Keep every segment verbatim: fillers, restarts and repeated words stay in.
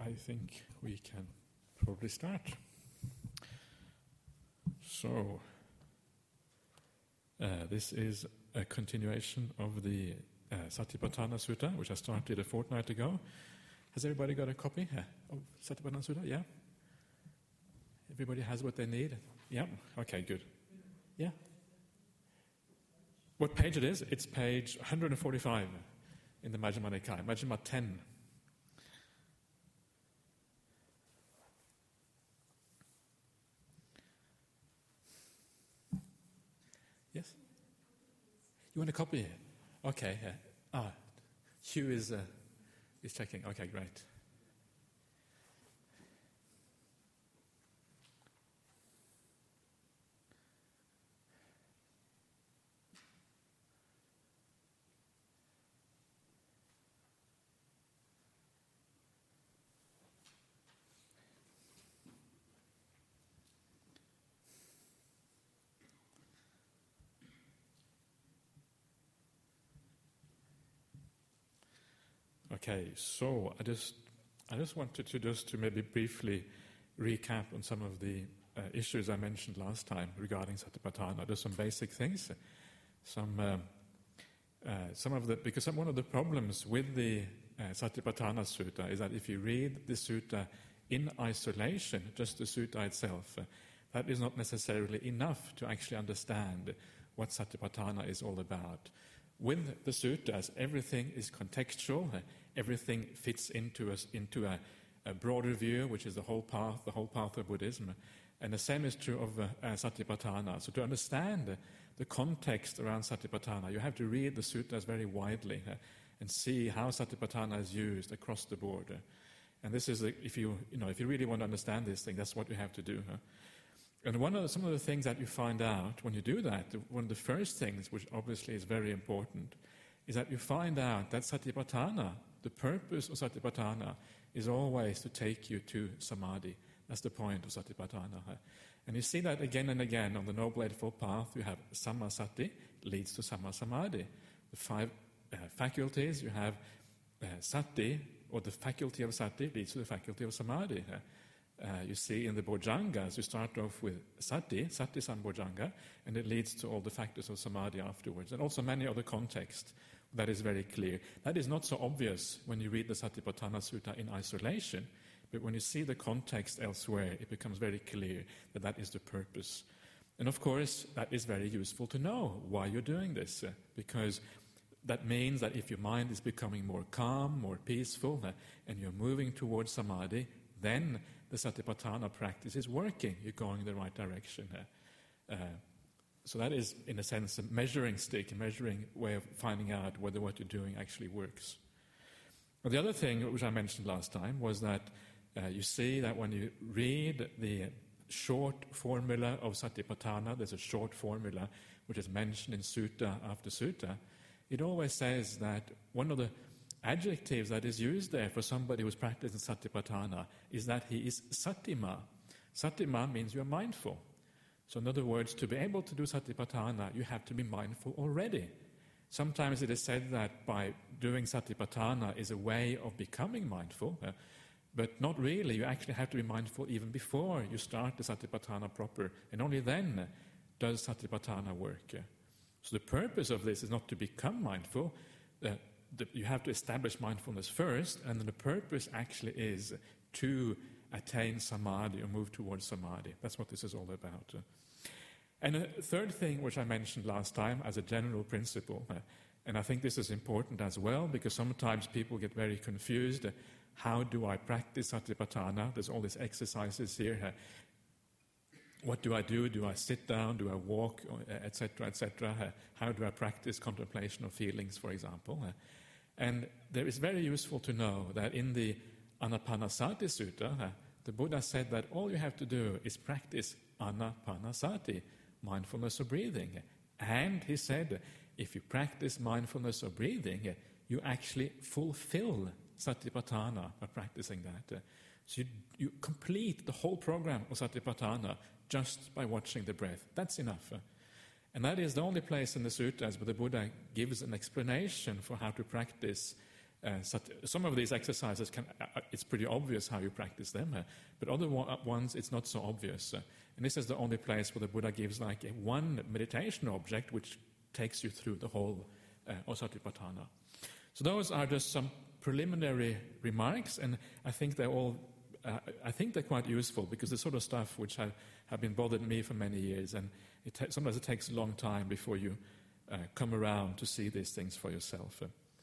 I think we can probably start. So, uh, this is a continuation of the uh, Satipatthana Sutta, which I started a fortnight ago. Has everybody got a copy uh, of Satipatthana Sutta? Yeah? Everybody has what they need? Yeah? Okay, good. Yeah? What page it is? It's page one hundred forty-five in the Majjhima Nikaya, Majjhima ten. Yes? You want a copy? Okay. Uh, ah, Hugh is uh, is checking. Okay, great. Okay, so I just I just wanted to just to maybe briefly recap on some of the uh, issues I mentioned last time regarding Satipatthana. Just some basic things, some uh, uh, some of the because some, one of the problems with the uh, Satipatthana Sutta is that if you read the sutta in isolation, just the sutta itself, uh, that is not necessarily enough to actually understand what Satipatthana is all about. With the suttas, everything is contextual, everything fits into a, into a, a broader view, which is the whole path, the whole path of Buddhism. And the same is true of uh, uh, Satipatthana. So to understand uh, the context around Satipatthana, you have to read the suttas very widely uh, and see how Satipatthana is used across the board. Uh, and this is, uh, if you you know, if you really want to understand this thing, that's what you have to do. Huh? And one of the, some of the things that you find out when you do that, one of the first things, which obviously is very important, is that you find out that Satipatthana, the purpose of Satipatthana, is always to take you to Samadhi. That's the point of Satipatthana. And you see that again and again on the Noble Eightfold Path. You have Sammasati, leads to Sammasamadhi. The five uh, faculties, you have uh, Sati, or the faculty of Sati, leads to the faculty of Samadhi. Uh, you see in the Bojjhangas, you start off with Sati, Sati Sambojjhanga, and it leads to all the factors of Samadhi afterwards, and also many other contexts. That is very clear. That is not so obvious when you read the Satipatthana Sutta in isolation, but when you see the context elsewhere, it becomes very clear that that is the purpose. And of course, that is very useful to know why you're doing this, uh, because that means that if your mind is becoming more calm, more peaceful, uh, and you're moving towards Samadhi, then the Satipatthana practice is working. You're going in the right direction. Uh, uh, so that is, in a sense, a measuring stick, a measuring way of finding out whether what you're doing actually works. Well, the other thing which I mentioned last time was that uh, you see that when you read the short formula of Satipatthana, there's a short formula which is mentioned in sutta after sutta, it always says that one of the adjectives that is used there for somebody who's practicing Satipatthana is that he is Satima. Satima means you're mindful. So in other words, to be able to do Satipatthana, you have to be mindful already. Sometimes it is said that by doing Satipatthana is a way of becoming mindful, uh, but not really. You actually have to be mindful even before you start the Satipatthana proper, and only then does Satipatthana work. Uh, so the purpose of this is not to become mindful. Uh, The, you have to establish mindfulness first, and then the purpose actually is to attain Samadhi or move towards Samadhi. That's what this is all about. And a third thing which I mentioned last time as a general principle, uh, and I think this is important as well, because sometimes people get very confused. Uh, how do I practice Satipatthana? There's all these exercises here. Uh, what do I do? Do I sit down? Do I walk? et cetera, et cetera. Uh, how do I practice contemplation of feelings, for example? Uh, And there is very useful to know that in the Anapanasati Sutta, uh, the Buddha said that all you have to do is practice Anapanasati, mindfulness of breathing. And he said, if you practice mindfulness of breathing, uh, you actually fulfill Satipatthana by practicing that. Uh, so you, you complete the whole program of Satipatthana just by watching the breath. That's enough. Uh, And that is the only place in the suttas where the Buddha gives an explanation for how to practice Uh, sat- some of these exercises, can, uh, it's pretty obvious how you practice them, uh, but other one- ones it's not so obvious. Uh, and this is the only place where the Buddha gives like a one meditation object which takes you through the whole uh, of Satipatthana. So those are just some preliminary remarks, and I think they're all, uh, I think they're quite useful, because the sort of stuff which have, have been bothering me for many years, and it ta- sometimes it takes a long time before you uh, come around to see these things for yourself. Uh,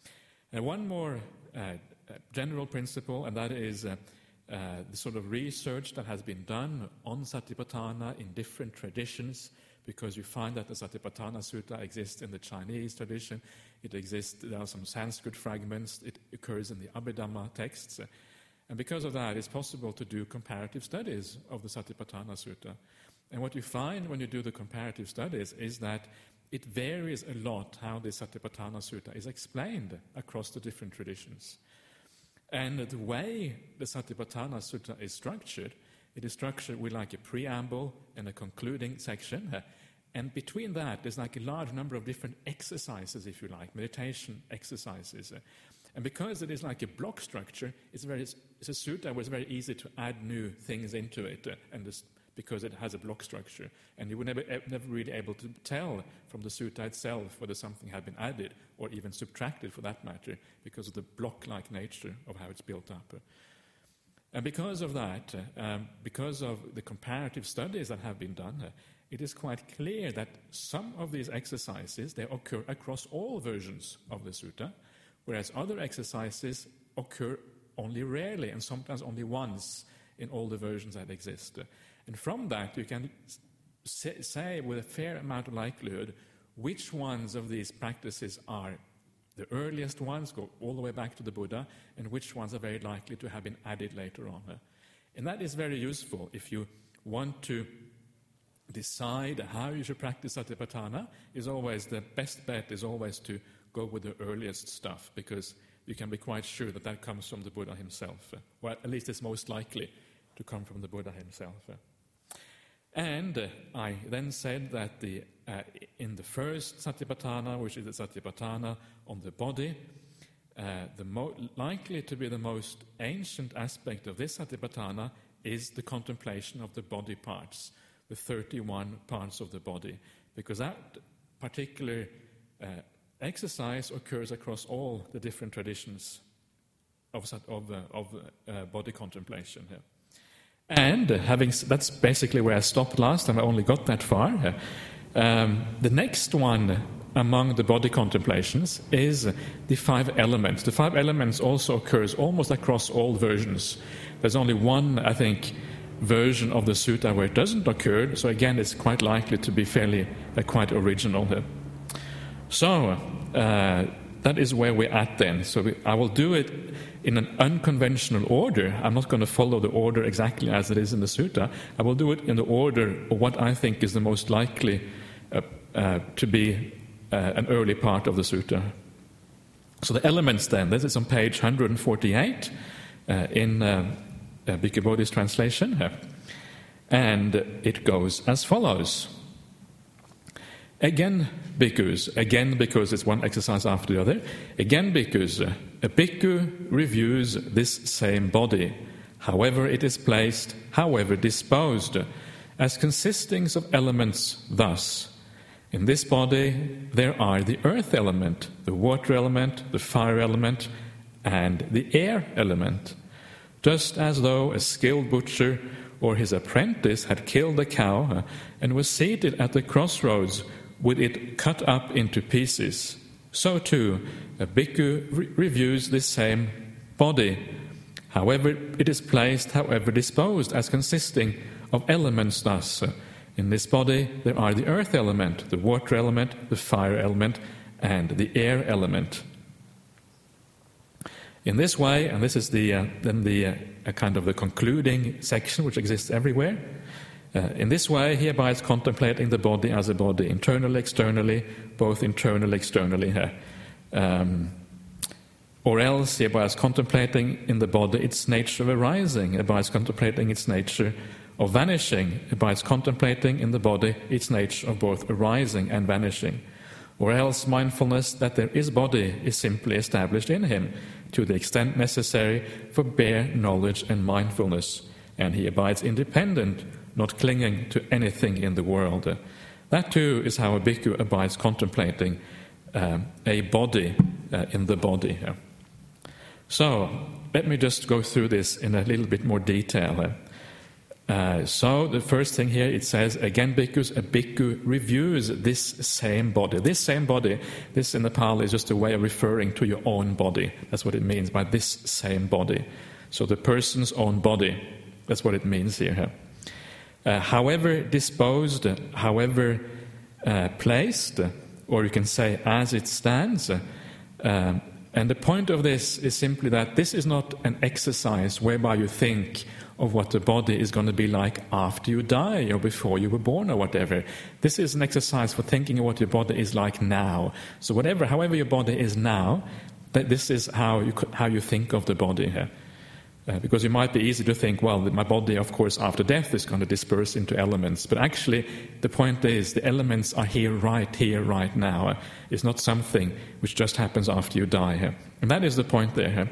and one more uh, general principle, and that is uh, uh, the sort of research that has been done on Satipatthana in different traditions, because you find that the Satipatthana Sutta exists in the Chinese tradition, it exists, there are some Sanskrit fragments, it occurs in the Abhidhamma texts, and because of that it's possible to do comparative studies of the Satipatthana Sutta. And what you find when you do the comparative studies is that it varies a lot how the Satipatthana Sutta is explained across the different traditions. And the way the Satipatthana Sutta is structured, it is structured with like a preamble and a concluding section. And between that, there's like a large number of different exercises, if you like, meditation exercises. And because it is like a block structure, it's, very, it's a sutta where it's very easy to add new things into it, and this, because it has a block structure. And you were never, never really able to tell from the sutta itself whether something had been added or even subtracted for that matter, because of the block-like nature of how it's built up. And because of that, uh, um, because of the comparative studies that have been done, uh, it is quite clear that some of these exercises, they occur across all versions of the sutta, whereas other exercises occur only rarely and sometimes only once in all the versions that exist. And from that, you can say, say with a fair amount of likelihood which ones of these practices are the earliest ones, go all the way back to the Buddha, and which ones are very likely to have been added later on. And that is very useful if you want to decide how you should practice Satipatthana. Is always the best bet is always to go with the earliest stuff, because you can be quite sure that that comes from the Buddha himself. Or at least it's most likely to come from the Buddha himself. And uh, I then said that the, uh, in the first Satipatthana, which is the Satipatthana on the body, uh, the mo- likely to be the most ancient aspect of this Satipatthana is the contemplation of the body parts, the thirty-one parts of the body, because that particular uh, exercise occurs across all the different traditions of, of, uh, of uh, body contemplation here. And uh, having that's basically where I stopped last time. I only got that far. Um, the next one among the body contemplations is the five elements. The five elements also occurs almost across all versions. There's only one, I think, version of the sutta where it doesn't occur. So again, it's quite likely to be fairly uh, quite original here. So uh, that is where we're at then. So we, I will do it in an unconventional order. I'm not going to follow the order exactly as it is in the sutta. I will do it in the order of what I think is the most likely uh, uh, to be uh, an early part of the sutta. So the elements then, this is on page one forty-eight uh, in uh, uh, Bhikkhu Bodhi's translation. And it goes as follows. Again, bhikkhus, again because it's one exercise after the other, again bhikkhus, a bhikkhu reviews this same body, however it is placed, however disposed, as consisting of elements thus. In this body there are the earth element, the water element, the fire element, and the air element. Just as though a skilled butcher or his apprentice had killed a cow and was seated at the crossroads with it cut up into pieces, so too a bhikkhu re- reviews this same body, however it is placed, however disposed, as consisting of elements thus. In this body there are the earth element, the water element, the fire element, and the air element. In this way, and this is the uh, then the uh, a kind of the concluding section which exists everywhere, Uh, in this way, he abides contemplating the body as a body, internally, externally, both internally, externally. Um, or else he abides contemplating in the body its nature of arising, abides contemplating its nature of vanishing, abides contemplating in the body its nature of both arising and vanishing. Or else mindfulness that there is body is simply established in him to the extent necessary for bare knowledge and mindfulness, and he abides independent, not clinging to anything in the world. That too is how a bhikkhu abides contemplating um, a body uh, in the body. So, let me just go through this in a little bit more detail. Uh, so, the first thing here, it says, again, bhikkhus, a bhikkhu reviews this same body. This same body, this in the Pali is just a way of referring to your own body. That's what it means by this same body. So, the person's own body, that's what it means here. Uh, however disposed, however uh, placed, or you can say as it stands. Uh, um, and the point of this is simply that this is not an exercise whereby you think of what the body is going to be like after you die or before you were born or whatever. This is an exercise for thinking of what your body is like now. So whatever, however your body is now, that this is how you how you think of the body here. Uh, because it might be easy to think, well, my body, of course, after death is going to disperse into elements. But actually, the point is, the elements are here, right here, right now. Uh, it's not something which just happens after you die. Uh. And that is the point there.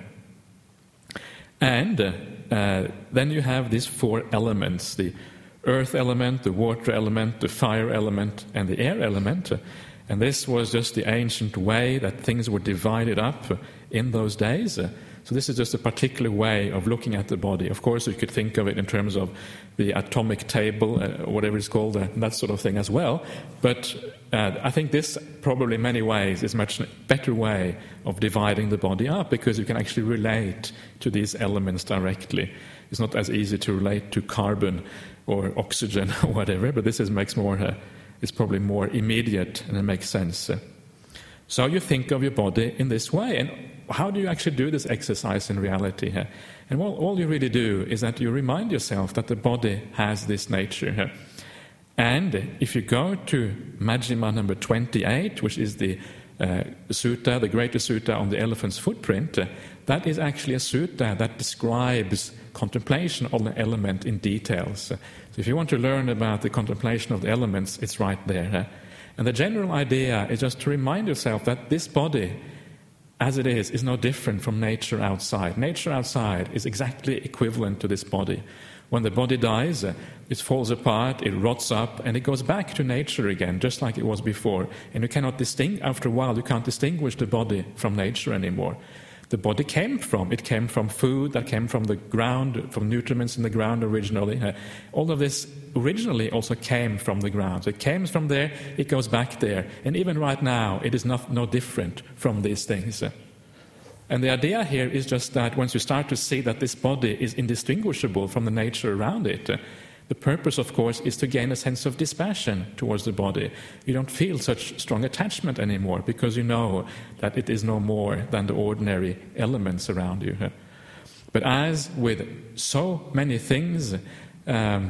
Uh. And uh, uh, then you have these four elements, the earth element, the water element, the fire element, and the air element. Uh, and this was just the ancient way that things were divided up uh, in those days. Uh, So this is just a particular way of looking at the body. Of course, you could think of it in terms of the atomic table, uh, or whatever it's called, uh, that sort of thing as well. But uh, I think this, probably in many ways, is a much better way of dividing the body up, because you can actually relate to these elements directly. It's not as easy to relate to carbon or oxygen or whatever, but this is makes more. Uh, it's probably more immediate, and it makes sense. So you think of your body in this way, and how do you actually do this exercise in reality here? And well, all you really do is that you remind yourself that the body has this nature here. And if you go to Majjhima number twenty-eight, which is the uh, sutta, the greatest sutta on the elephant's footprint, uh, that is actually a sutta that describes contemplation of the element in details. So if you want to learn about the contemplation of the elements, it's right there. Huh? And the general idea is just to remind yourself that this body, as it is, is no different from nature outside. Nature outside is exactly equivalent to this body. When the body dies, uh, it falls apart, it rots up, and it goes back to nature again, just like it was before. And you cannot distinguish, after a while, you can't distinguish the body from nature anymore. The body came from, it came from food that came from the ground, from nutriments in the ground originally. Uh, all of this originally also came from the ground. So it came from there, it goes back there. And even right now, it is not, no different from these things. Uh, and the idea here is just that once you start to see that this body is indistinguishable from the nature around it, uh, the purpose, of course, is to gain a sense of dispassion towards the body. You don't feel such strong attachment anymore, because you know that it is no more than the ordinary elements around you. But as with so many things um,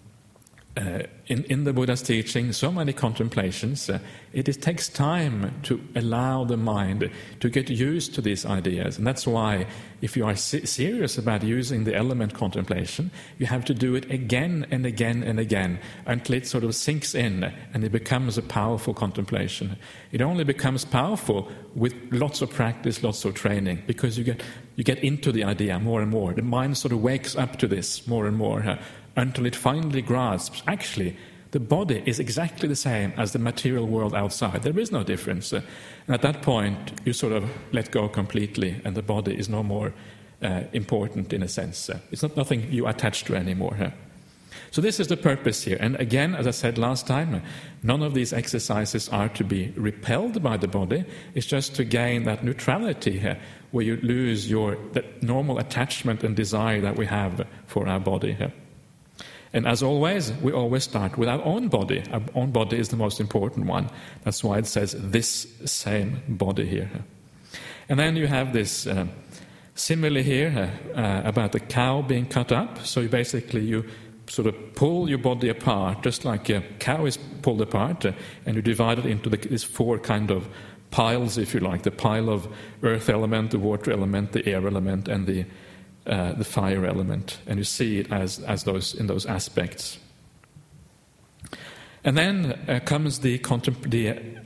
uh, in, in the Buddha's teaching, so many contemplations, uh, it, it takes time to allow the mind to get used to these ideas. And that's why, if you are se- serious about using the element contemplation, you have to do it again and again and again until it sort of sinks in and it becomes a powerful contemplation. It only becomes powerful with lots of practice, lots of training, because you get you get into the idea more and more. The mind sort of wakes up to this more and more uh, until it finally grasps, actually, the body is exactly the same as the material world outside. There is no difference. Uh, and at that point, you sort of let go completely, and the body is no more uh, important in a sense. Uh, it's not nothing you attach to anymore. Huh? So this is the purpose here. And again, as I said last time, uh, none of these exercises are to be repelled by the body. It's just to gain that neutrality here, where you lose your that normal attachment and desire that we have for our body here. And as always, we always start with our own body. Our own body is the most important one. That's why it says this same body here. And then you have this uh, simile here uh, about the cow being cut up. So you basically, you sort of pull your body apart, just like a cow is pulled apart, uh, and you divide it into the, these four kind of piles, if you like. The pile of earth element, the water element, the air element, and the Uh, the fire element, and you see it as, as those in those aspects. And then uh, comes the, contem- the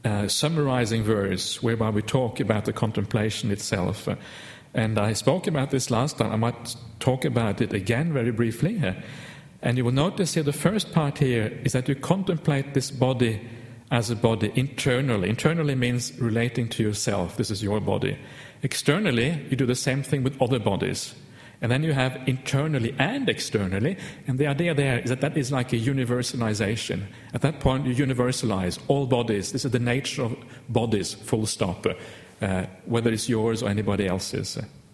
uh, summarizing verse whereby we talk about the contemplation itself. Uh, and I spoke about this last time. I might talk about it again very briefly. Uh, and you will notice here the first part here is that you contemplate this body as a body internally. Internally means relating to yourself. This is your body. Externally, you do the same thing with other bodies. And then you have internally and externally, and the idea there is that that is like a universalization. At that point, you universalize all bodies. This is the nature of bodies, full stop, uh, whether it's yours or anybody else's.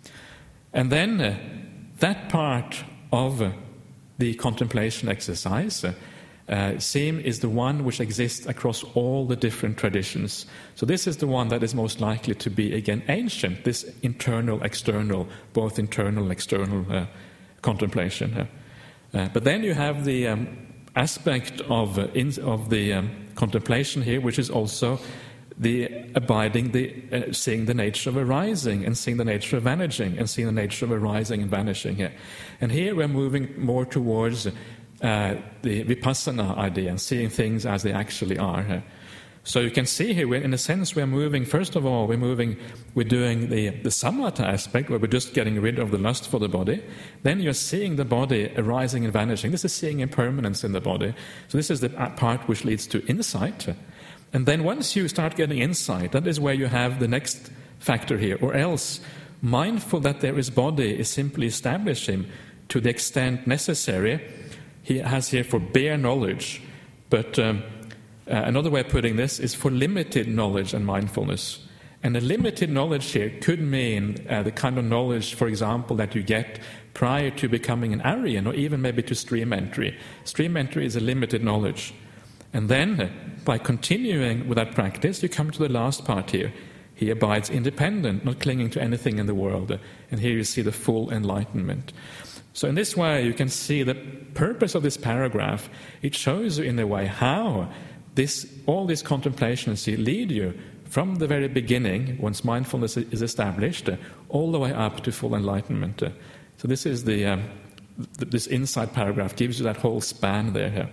And then uh, that part of uh, the contemplation exercise, uh, Uh, same is the one which exists across all the different traditions. So this is the one that is most likely to be, again, ancient, this internal, external, both internal and external uh, contemplation. Uh, uh, but then you have the um, aspect of, uh, in, of the um, contemplation here, which is also the abiding, the uh, seeing the nature of arising, and seeing the nature of vanishing, and seeing the nature of arising and vanishing here. And here we're moving more towards Uh, the vipassana idea and seeing things as they actually are. Uh, so you can see here, we're, in a sense, we're moving, first of all, we're moving, we're doing the, the samatha aspect, where we're just getting rid of the lust for the body. Then you're seeing the body arising and vanishing. This is seeing impermanence in the body. So this is the part which leads to insight. And then once you start getting insight, that is where you have the next factor here, or else mindful that there is body is simply establishing to the extent necessary. He has here for bare knowledge, but um, uh, another way of putting this is for limited knowledge and mindfulness. And a limited knowledge here could mean uh, the kind of knowledge, for example, that you get prior to becoming an Aryan, or even maybe to stream entry. Stream entry is a limited knowledge. And then, uh, by continuing with that practice, you come to the last part here. He abides independent, not clinging to anything in the world. And here you see the full enlightenment. So in this way, you can see the purpose of this paragraph. It shows you in a way how this, all these contemplations lead you from the very beginning, once mindfulness is established, all the way up to full enlightenment. So this is the um, this inside paragraph gives you that whole span there.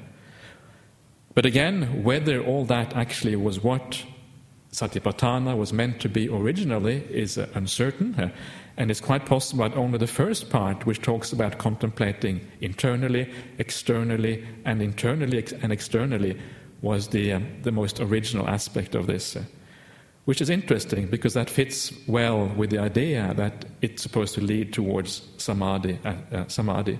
But again, whether all that actually was what Satipatthana was meant to be originally is uh, uncertain. And it's quite possible that only the first part, which talks about contemplating internally, externally, and internally ex- and externally, was the um, the most original aspect of this, uh, which is interesting because that fits well with the idea that it's supposed to lead towards samadhi. Uh, uh, samadhi.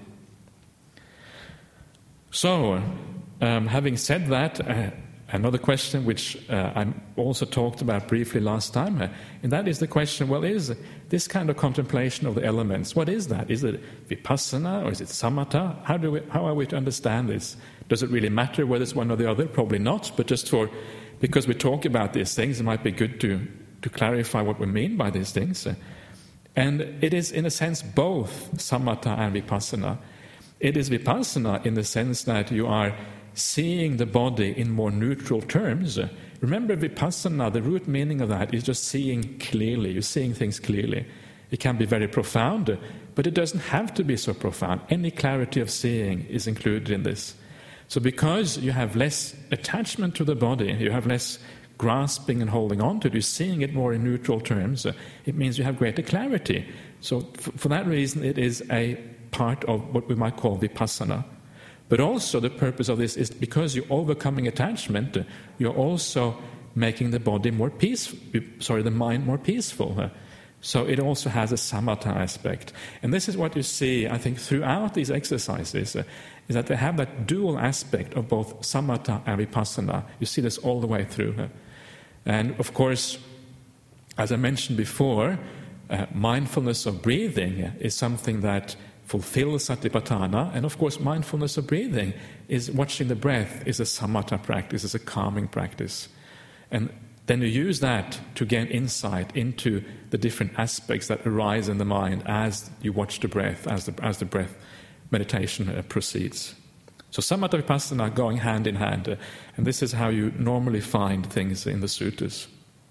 So, um, having said that, uh, another question which uh, I also talked about briefly last time, uh, and that is the question, well, is this kind of contemplation of the elements, what is that? Is it vipassana or is it samatha? How do we, how are we to understand this? Does it really matter whether it's one or the other? Probably not, but just for, because we talk about these things, it might be good to, to clarify what we mean by these things. Uh, and it is, in a sense, both samatha and vipassana. It is vipassana in the sense that you are seeing the body in more neutral terms. Remember, vipassana, the root meaning of that is just seeing clearly. You're seeing things clearly. It can be very profound, but it doesn't have to be so profound. Any clarity of seeing is included in this. So because you have less attachment to the body, you have less grasping and holding on to it, you're seeing it more in neutral terms, it means you have greater clarity. So f- for that reason, it is a part of what we might call vipassana. But also the purpose of this is because you're overcoming attachment, you're also making the body more peaceful, sorry, the mind more peaceful. So it also has a samatha aspect. And this is what you see, I think, throughout these exercises, uh, is that they have that dual aspect of both samatha and vipassana. You see this all the way through. Uh, and of course, as I mentioned before, uh, mindfulness of breathing is something that fulfills Satipatthana, and of course mindfulness of breathing is watching the breath, is a samatha practice, is a calming practice. And then you use that to gain insight into the different aspects that arise in the mind as you watch the breath, as the, as the breath meditation uh, proceeds. So samatha vipassana are going hand in hand, uh, and this is how you normally find things in the suttas.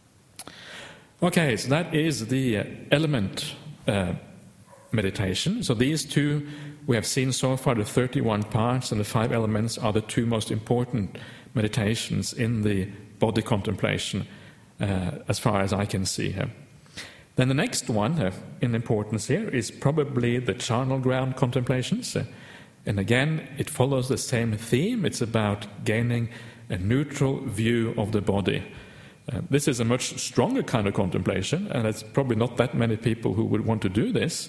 Okay, so that is the uh, element uh, meditation. So these two we have seen so far, the thirty-one parts and the five elements, are the two most important meditations in the body contemplation, uh, as far as I can see here. Then the next one uh, in importance here is probably the charnel ground contemplations. Uh, and again, it follows the same theme. It's about gaining a neutral view of the body. Uh, this is a much stronger kind of contemplation, and it's probably not that many people who would want to do this.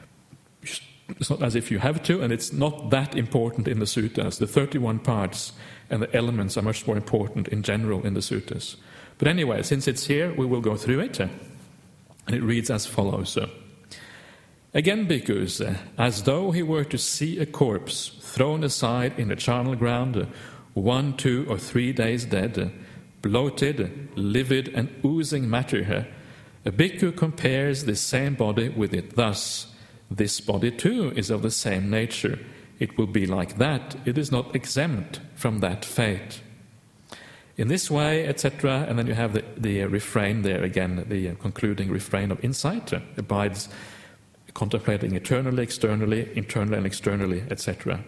It's not as if you have to, and it's not that important in the suttas. The thirty-one parts and the elements are much more important in general in the suttas. But anyway, since it's here, we will go through it. Uh, and it reads as follows. Uh, Again, bhikkhus, uh, as though he were to see a corpse thrown aside in the charnel ground, uh, one, two, or three days dead, uh, bloated, livid, and oozing matter, uh, a bhikkhu compares this same body with it thus. This body too is of the same nature. It will be like that. It is not exempt from that fate. In this way, et cetera, and then you have the, the uh, refrain there again, the uh, concluding refrain of insight, uh, abides contemplating eternally, externally, internally and externally, et cetera.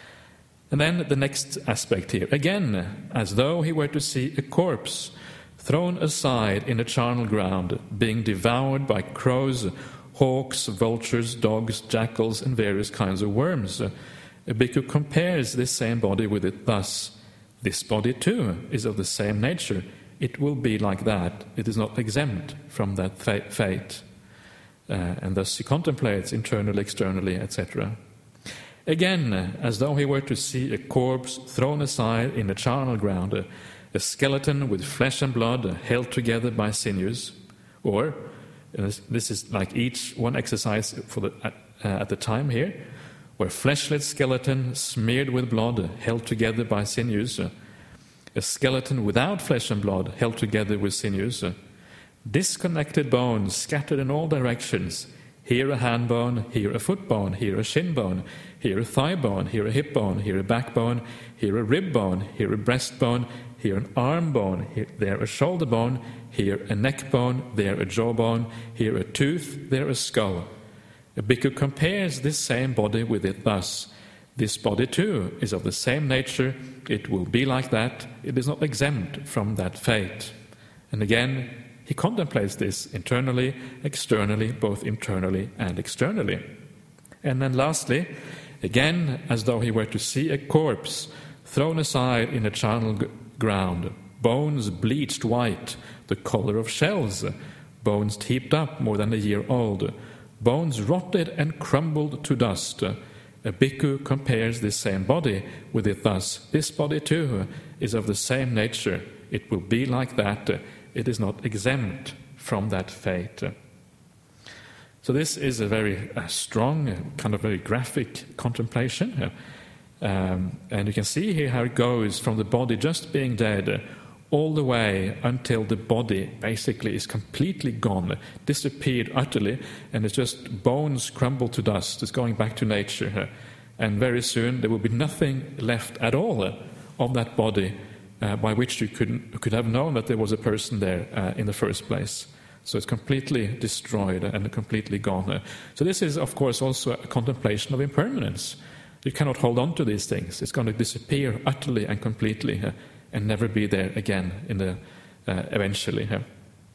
And then the next aspect here, again, as though he were to see a corpse thrown aside in a charnel ground, being devoured by crows, hawks, vultures, dogs, jackals, and various kinds of worms. A bhikkhu compares this same body with it thus. This body too is of the same nature. It will be like that. It is not exempt from that fate. Uh, and thus he contemplates internally, externally, et cetera. Again, as though he were to see a corpse thrown aside in a charnel ground, a, a skeleton with flesh and blood uh, held together by sinews, or, uh, this is like each one exercise for the, uh, at the time here, where fleshlet skeleton smeared with blood uh, held together by sinews, uh, a skeleton without flesh and blood held together with sinews, uh, disconnected bones scattered in all directions, here a hand bone, here a foot bone, here a shin bone, here a thigh bone, here a hip bone, here a backbone, here a rib bone, here a breastbone, here an arm bone, here, there a shoulder bone, here a neck bone, there a jawbone, here a tooth, there a skull. A bhikkhu compares this same body with it thus. This body too is of the same nature, it will be like that, it is not exempt from that fate. And again, he contemplates this internally, externally, both internally and externally. And then lastly, again, as though he were to see a corpse thrown aside in a charnel g- ground, bones bleached white, the colour of shells, bones heaped up more than a year old, bones rotted and crumbled to dust. A bhikkhu compares this same body with it thus. This body too is of the same nature. It will be like that. It is not exempt from that fate. So this is a very uh, strong, uh, kind of very graphic contemplation. Uh, um, and you can see here how it goes from the body just being dead uh, all the way until the body basically is completely gone, uh, disappeared utterly, and it's just bones crumbled to dust. It's going back to nature. Uh, and very soon there will be nothing left at all uh, of that body Uh, by which you could, could have known that there was a person there uh, in the first place. So it's completely destroyed and completely gone. Uh, so this is, of course, also a contemplation of impermanence. You cannot hold on to these things. It's going to disappear utterly and completely uh, and never be there again in the uh, eventually. Uh.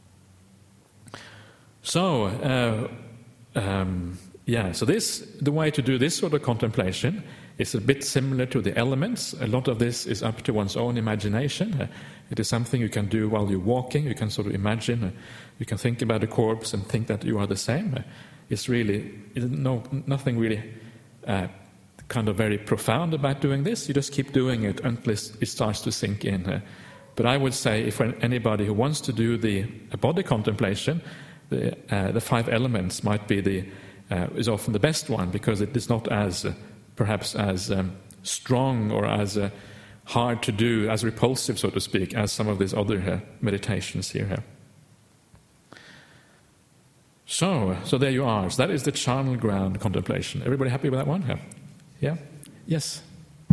So, uh, um, yeah, so this, the way to do this sort of contemplation is a bit similar to the elements. A lot of this is up to one's own imagination. Uh, it is something you can do while you're walking. You can sort of imagine. Uh, you can think about a corpse and think that you are the same. Uh, it's really it's no, nothing really uh, kind of very profound about doing this. You just keep doing it until it starts to sink in. Uh, but I would say if anybody who wants to do the a body contemplation, the, uh, the five elements might be the uh, is often the best one, because it is not as uh, perhaps as um, strong or as uh, hard to do, as repulsive, so to speak, as some of these other uh, meditations here. Uh. So, so there you are. So that is the charnel ground contemplation. Everybody happy with that one? Yeah? Yeah? Yes?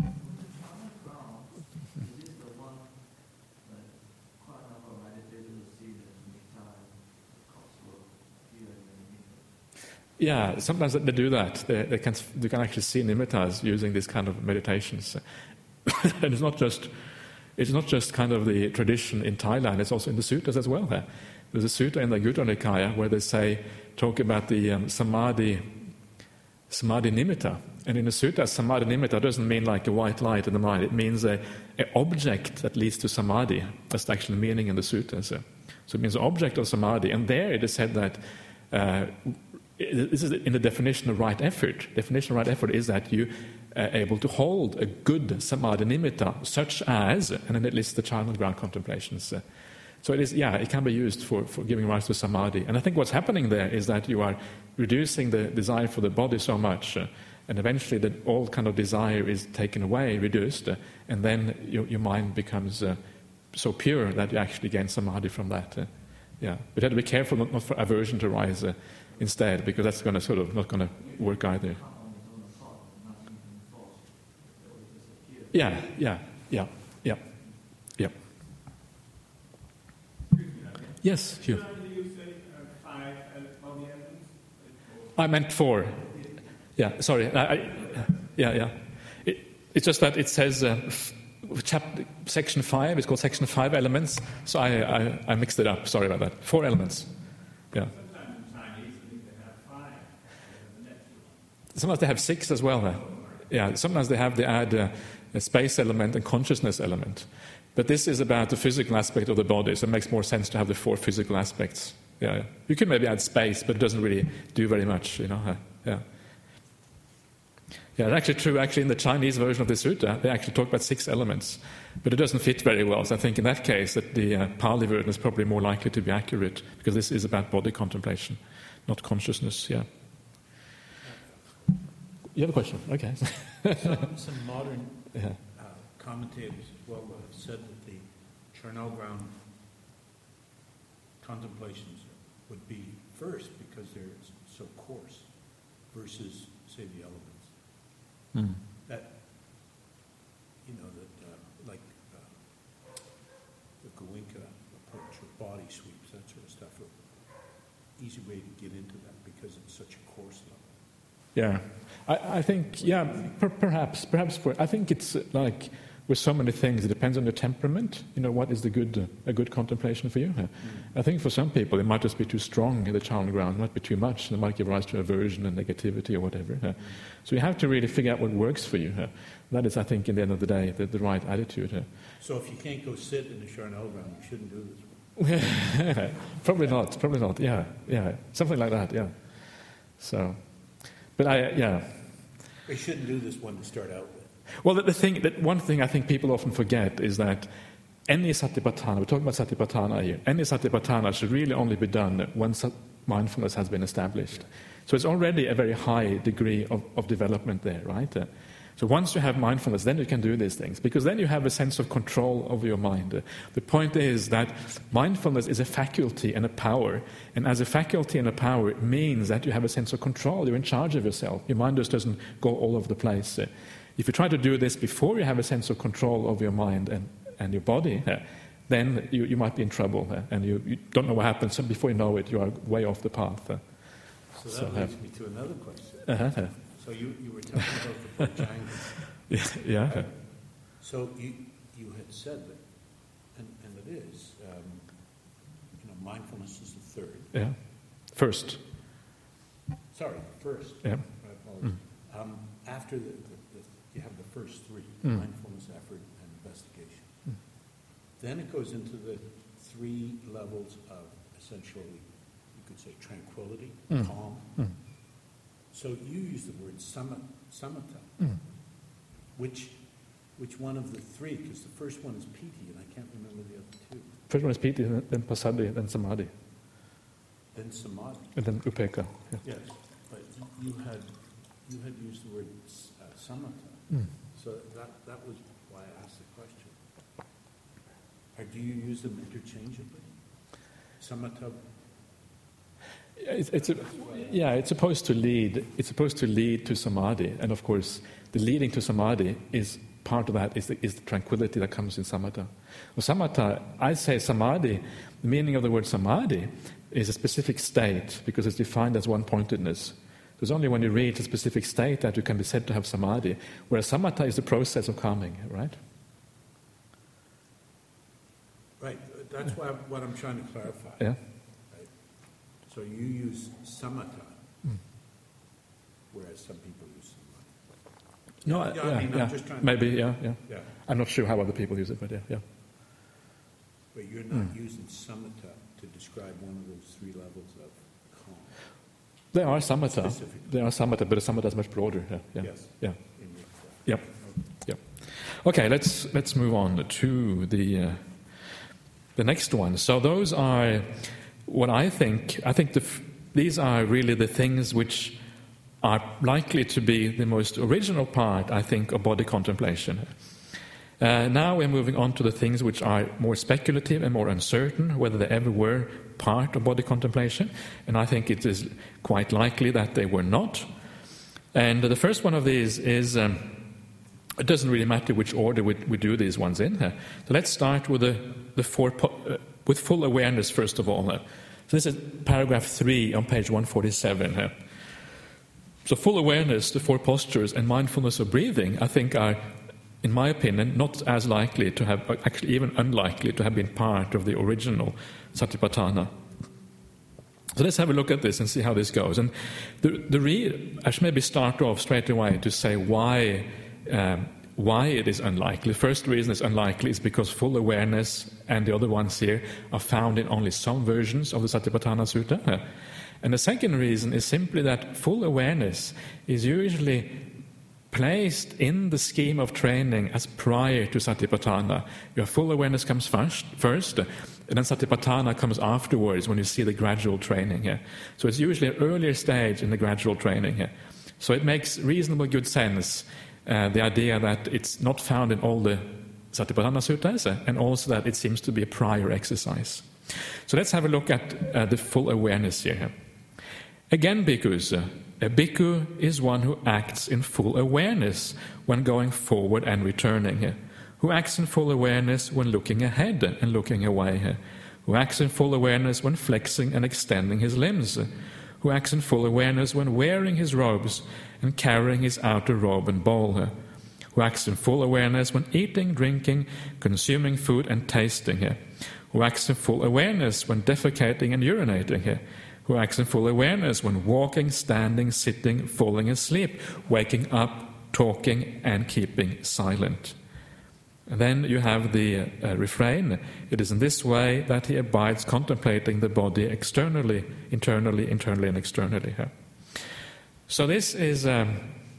Yeah, sometimes they do that. They, they can they can actually see nimittas using these kind of meditations, and it's not just It's not just kind of the tradition in Thailand, it's also in the sutras as well. Huh? There's a sutta in the Gutta Nikaya where they say, talk about the um, samadhi, samadhi nimitta. And in the sutta, samadhi nimitta doesn't mean like a white light in the mind. It means a, an object that leads to samadhi. That's the actual meaning in the sutta. So, so it means an object of samadhi. And there it is said that uh, this is in the definition of right effort. Definition of right effort is that you are able to hold a good samadhi nimitta, such as, and then it lists the charnel ground contemplations. Uh, so it is, yeah, it can be used for, for giving rise to samadhi. And I think what's happening there is that you are reducing the desire for the body so much, uh, and eventually that all kind of desire is taken away, reduced, uh, and then your, your mind becomes uh, so pure that you actually gain samadhi from that. Uh, yeah, but you have to be careful not, not for aversion to rise uh, instead, because that's going to sort of not going to work either. Yeah, yeah, yeah, yeah, yeah. Yes, Hugh. I meant four. Yeah, sorry. I, I, yeah, yeah. It, it's just that it says uh, f- chapter, section five. It's called section five elements. So I, I, I mixed it up. Sorry about that. Four elements. Yeah. Sometimes they have six as well. Uh, yeah. Sometimes they have they add uh, a space element and consciousness element. But this is about the physical aspect of the body, so it makes more sense to have the four physical aspects. Yeah. You can maybe add space, but it doesn't really do very much. You know. Uh, yeah. Yeah, it's actually true. Actually, in the Chinese version of the sutta, they actually talk about six elements, but it doesn't fit very well. So I think in that case, that the uh, Pali version is probably more likely to be accurate, because this is about body contemplation, not consciousness. Yeah. You have a question? Okay. some, some modern yeah. uh, commentators as well have said that the charnel ground contemplations would be first because they're so coarse, versus, say, the elements. Mm. That, you know, that uh, like uh, the Goenka approach with body sweeps, that sort of stuff, an easy way to get into that because it's such a coarse level. Yeah, I, I think, yeah, per, perhaps, perhaps for, I think it's like with so many things, it depends on your temperament. You know, what is the good, uh, a good contemplation for you? Uh, mm. I think for some people, it might just be too strong in the charnel ground, it might be too much, and it might give rise to aversion and negativity or whatever. Uh, mm. So you have to really figure out what works for you. Uh, that is, I think, in the end of the day, the, the right attitude. Uh. So if you can't go sit in the charnel ground, you shouldn't do this one. Probably not, probably not, yeah, yeah, something like that, yeah. So, but I, yeah. They shouldn't do this one to start out with. Well, the, the thing, that one thing I think people often forget is that any satipatthana, we're talking about satipatthana here, any satipatthana should really only be done once mindfulness has been established. So it's already a very high degree of, of development there, right? Uh, so once you have mindfulness, then you can do these things, because then you have a sense of control over your mind. Uh, the point is that mindfulness is a faculty and a power, and as a faculty and a power, it means that you have a sense of control, you're in charge of yourself. Your mind just doesn't go all over the place. Uh, If you try to do this before you have a sense of control over your mind and, and your body, uh, then you, you might be in trouble, uh, and you, you don't know what happens, and before you know it, you are way off the path. Uh, so that so, leads uh, me to another question. Uh-huh. So you, you were talking about the Bojjhangas. Yeah. yeah. So you, you had said that, and, and it is, um, you know, mindfulness is the third. Yeah. First. Sorry, first. Yeah. I apologize. Mm. Um, after the, the you have the first three, mm. mindfulness, effort, and investigation. Mm. Then it goes into the three levels of essentially, you could say, tranquility, mm. calm. Mm. So you use the word sama, samatha. Mm. Which which one of the three? Because the first one is piti, and I can't remember the other two. First one is piti, then passaddhi, then samadhi. Then samadhi. And then upekkha. Yeah. Yes, but you had you had used the word uh, samatha. Mm. So that that was why I asked the question. Or do you use them interchangeably? Samatha. It's, it's a, yeah, it's supposed to lead. It's supposed to lead to samadhi, and of course, the leading to samadhi is part of that. Is the, is the tranquility that comes in samatha. Well, samatha, I say samadhi. The meaning of the word samadhi is a specific state because it's defined as one-pointedness. It's only when you reach a specific state that you can be said to have samadhi, whereas samatha is the process of calming, right? Right, that's why, what I'm trying to clarify. Yeah. Right? So you use samatha, Mm. whereas some people use samatha. No, Yeah, yeah, I mean, I'm yeah. just trying to- Maybe, yeah, yeah. Yeah, I'm not sure how other people use it, but yeah, yeah. but you're not Mm. using samatha to describe one of those three levels of calm. There are samatha. Specifically. There are samatha, but the samatha is much broader. Yeah, yeah, Yes. yeah. In your Yep. Yep. Okay, let's let's move on to the uh, the next one. So those are what I think. I think the, f- these are really the things which are likely to be the most original part, I think, of body contemplation. Uh, now we're moving on to the things which are more speculative and more uncertain, whether they ever were part of body contemplation, and I think it is quite likely that they were not. And the first one of these is, um, it doesn't really matter which order we, we do these ones in. Uh, so let's start with the, the four, po- uh, with full awareness first of all. Uh. So this is paragraph three on page one forty-seven. Uh. So full awareness, the four postures, and mindfulness of breathing, I think are, in my opinion, not as likely to have, actually even unlikely to have been part of the original Satipatthana. So let's have a look at this and see how this goes. And the, the re- I should maybe start off straight away to say why, um, why it is unlikely. The first reason it's unlikely is because full awareness and the other ones here are found in only some versions of the Satipatthana Sutta. And the second reason is simply that full awareness is usually placed in the scheme of training as prior to Satipatthana. Your full awareness comes first, first, and then Satipatthana comes afterwards when you see the gradual training here. So it's usually an earlier stage in the gradual training here. So it makes reasonably good sense, uh, the idea that it's not found in all the Satipatthana Suttas, uh, and also that it seems to be a prior exercise. So let's have a look at uh, the full awareness here. Again, bhikkhus, uh, a bhikkhu is one who acts in full awareness when going forward and returning, who acts in full awareness when looking ahead and looking away, who acts in full awareness when flexing and extending his limbs, who acts in full awareness when wearing his robes and carrying his outer robe and bowl, who acts in full awareness when eating, drinking, consuming food and tasting, who acts in full awareness when defecating and urinating, who acts in full awareness when walking, standing, sitting, falling asleep, waking up, talking, and keeping silent. And then you have the uh, refrain, it is in this way that he abides contemplating the body externally, internally, internally, and externally. So this is, um,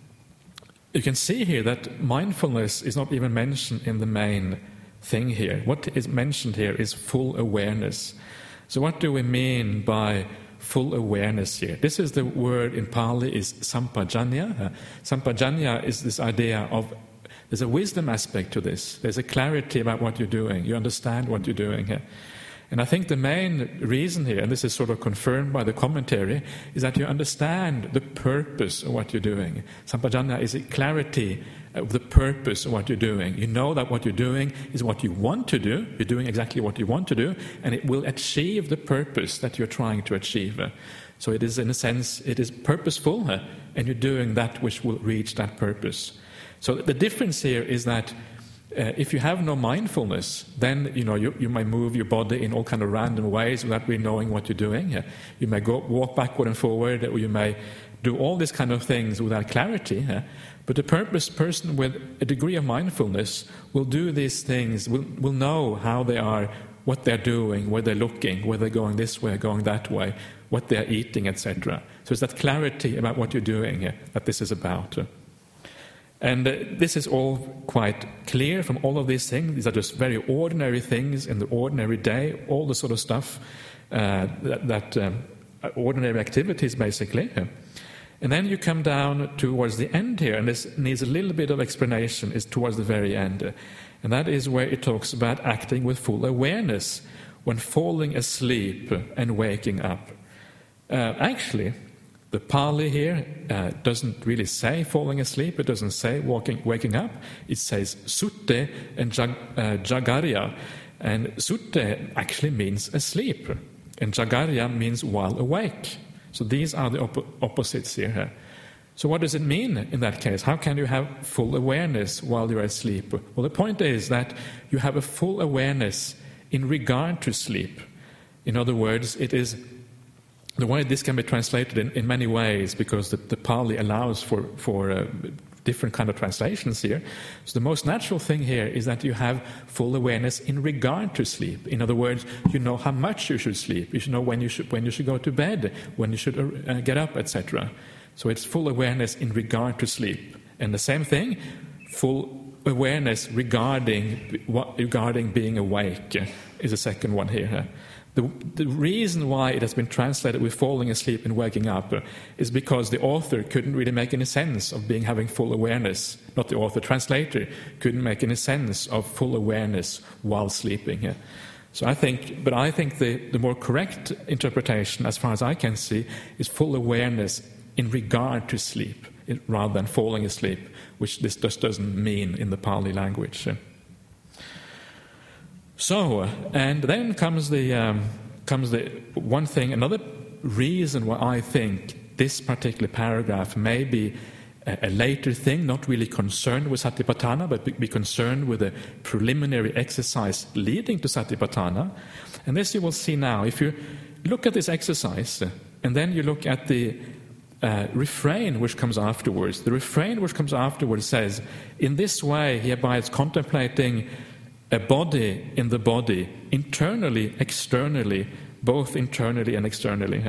you can see here that mindfulness is not even mentioned in the main thing here. What is mentioned here is full awareness. So what do we mean by full awareness here? This is the word in Pali is sampajanya. Uh, sampajanya is this idea of, there's a wisdom aspect to this. There's a clarity about what you're doing. You understand what you're doing here. And I think the main reason here, and this is sort of confirmed by the commentary, is that you understand the purpose of what you're doing. Sampajanya is a clarity of the purpose of what you're doing. You know that what you're doing is what you want to do. You're doing exactly what you want to do, and it will achieve the purpose that you're trying to achieve. So it is, in a sense, it is purposeful, and you're doing that which will reach that purpose. So the difference here is that Uh, if you have no mindfulness, then you know you, you may move your body in all kind of random ways without really knowing what you're doing. Yeah. You may go walk backward and forward, or you may do all these kind of things without clarity. Yeah. But the purpose person with a degree of mindfulness will do these things, will will know how they are, what they're doing, where they're looking, where they're going this way, going that way, what they're eating, et cetera. So it's that clarity about what you're doing yeah, that this is about. And uh, this is all quite clear from all of these things. These are just very ordinary things in the ordinary day, all the sort of stuff, uh, that, that um, ordinary activities, basically. And then you come down towards the end here, and this needs a little bit of explanation, is towards the very end. And that is where it talks about acting with full awareness when falling asleep and waking up. Uh, actually, the Pali here uh, doesn't really say falling asleep, it doesn't say walking, waking up, it says sutte and jag, uh, jagarya. And sutte actually means asleep, and jagarya means while awake. So these are the op- opposites here. So what does it mean in that case? How can you have full awareness while you're asleep? Well, the point is that you have a full awareness in regard to sleep. In other words, it is the way this can be translated in, in many ways, because the, the Pali allows for, for uh, different kind of translations here. So the most natural thing here is that you have full awareness in regard to sleep. In other words, you know how much you should sleep. You should know when you should when you should go to bed, when you should uh, get up, et cetera. So it's full awareness in regard to sleep. And the same thing, full awareness regarding what, regarding being awake is the second one here. The, the reason why it has been translated with falling asleep and waking up is because the author couldn't really make any sense of being having full awareness. Not the author, translator couldn't make any sense of full awareness while sleeping. So I think, but I think the, the more correct interpretation, as far as I can see, is full awareness in regard to sleep, rather than falling asleep, which this just doesn't mean in the Pali language. So, and then comes the um, comes the one thing, another reason why I think this particular paragraph may be a, a later thing, not really concerned with Satipatthana, but be, be concerned with a preliminary exercise leading to Satipatthana. And this you will see now. If you look at this exercise, and then you look at the uh, refrain which comes afterwards, the refrain which comes afterwards says, in this way he abides contemplating a body in the body, internally, externally, both internally and externally.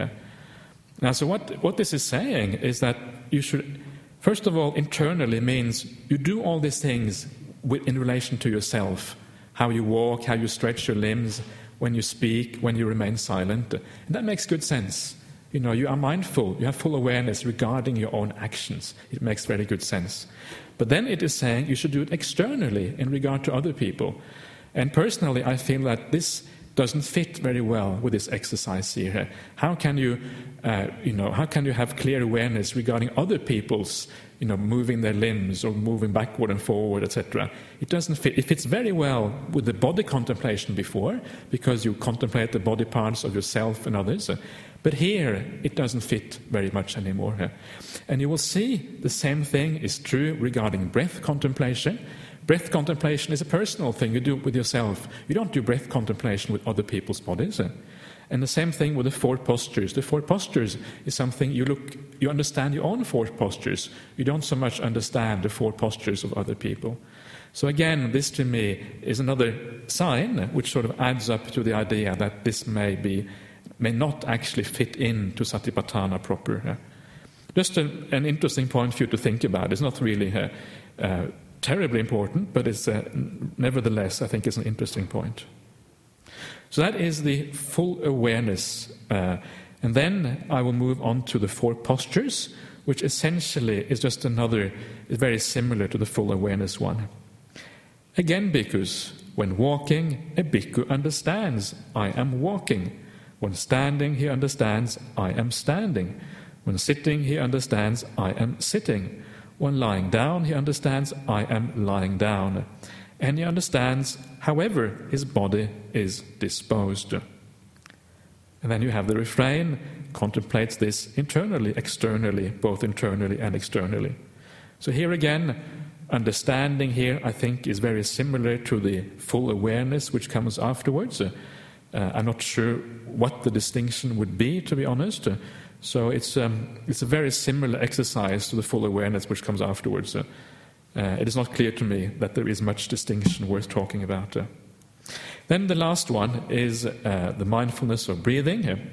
Now, so what, what this is saying is that you should, first of all, internally means you do all these things with, in relation to yourself, how you walk, how you stretch your limbs, when you speak, when you remain silent. And that makes good sense. You know, you are mindful, you have full awareness regarding your own actions. It makes very good sense. But then it is saying you should do it externally in regard to other people. And personally, I feel that this doesn't fit very well with this exercise here. How can you, uh, you know, how can you have clear awareness regarding other people's, you know, moving their limbs or moving backward and forward, et cetera? It doesn't fit. It fits very well with the body contemplation before, because you contemplate the body parts of yourself and others. But here, it doesn't fit very much anymore. And you will see the same thing is true regarding breath contemplation. Breath contemplation is a personal thing. You do it with yourself. You don't do breath contemplation with other people's bodies. And the same thing with the four postures. The four postures is something you look, you understand your own four postures. You don't so much understand the four postures of other people. So again, this to me is another sign which sort of adds up to the idea that this may be may not actually fit into Satipatthana proper. Just a, an interesting point for you to think about. It's not really uh, uh, terribly important, but it's uh, nevertheless, I think, it's an interesting point. So that is the full awareness. Uh, and then I will move on to the four postures, which essentially is just another, is very similar to the full awareness one. Again, bhikkhus, when walking, a bhikkhu understands, I am walking. When standing, he understands, I am standing. When sitting, he understands, I am sitting. When lying down, he understands, I am lying down. And he understands, however his body is disposed. And then you have the refrain, contemplates this internally, externally, both internally and externally. So here again, understanding here, I think, is very similar to the full awareness which comes afterwards. Uh, I'm not sure what the distinction would be, to be honest. Uh, so it's um, it's a very similar exercise to the full awareness which comes afterwards. Uh, uh, it is not clear to me that there is much distinction worth talking about. Uh. Then the last one is uh, the mindfulness of breathing. Uh,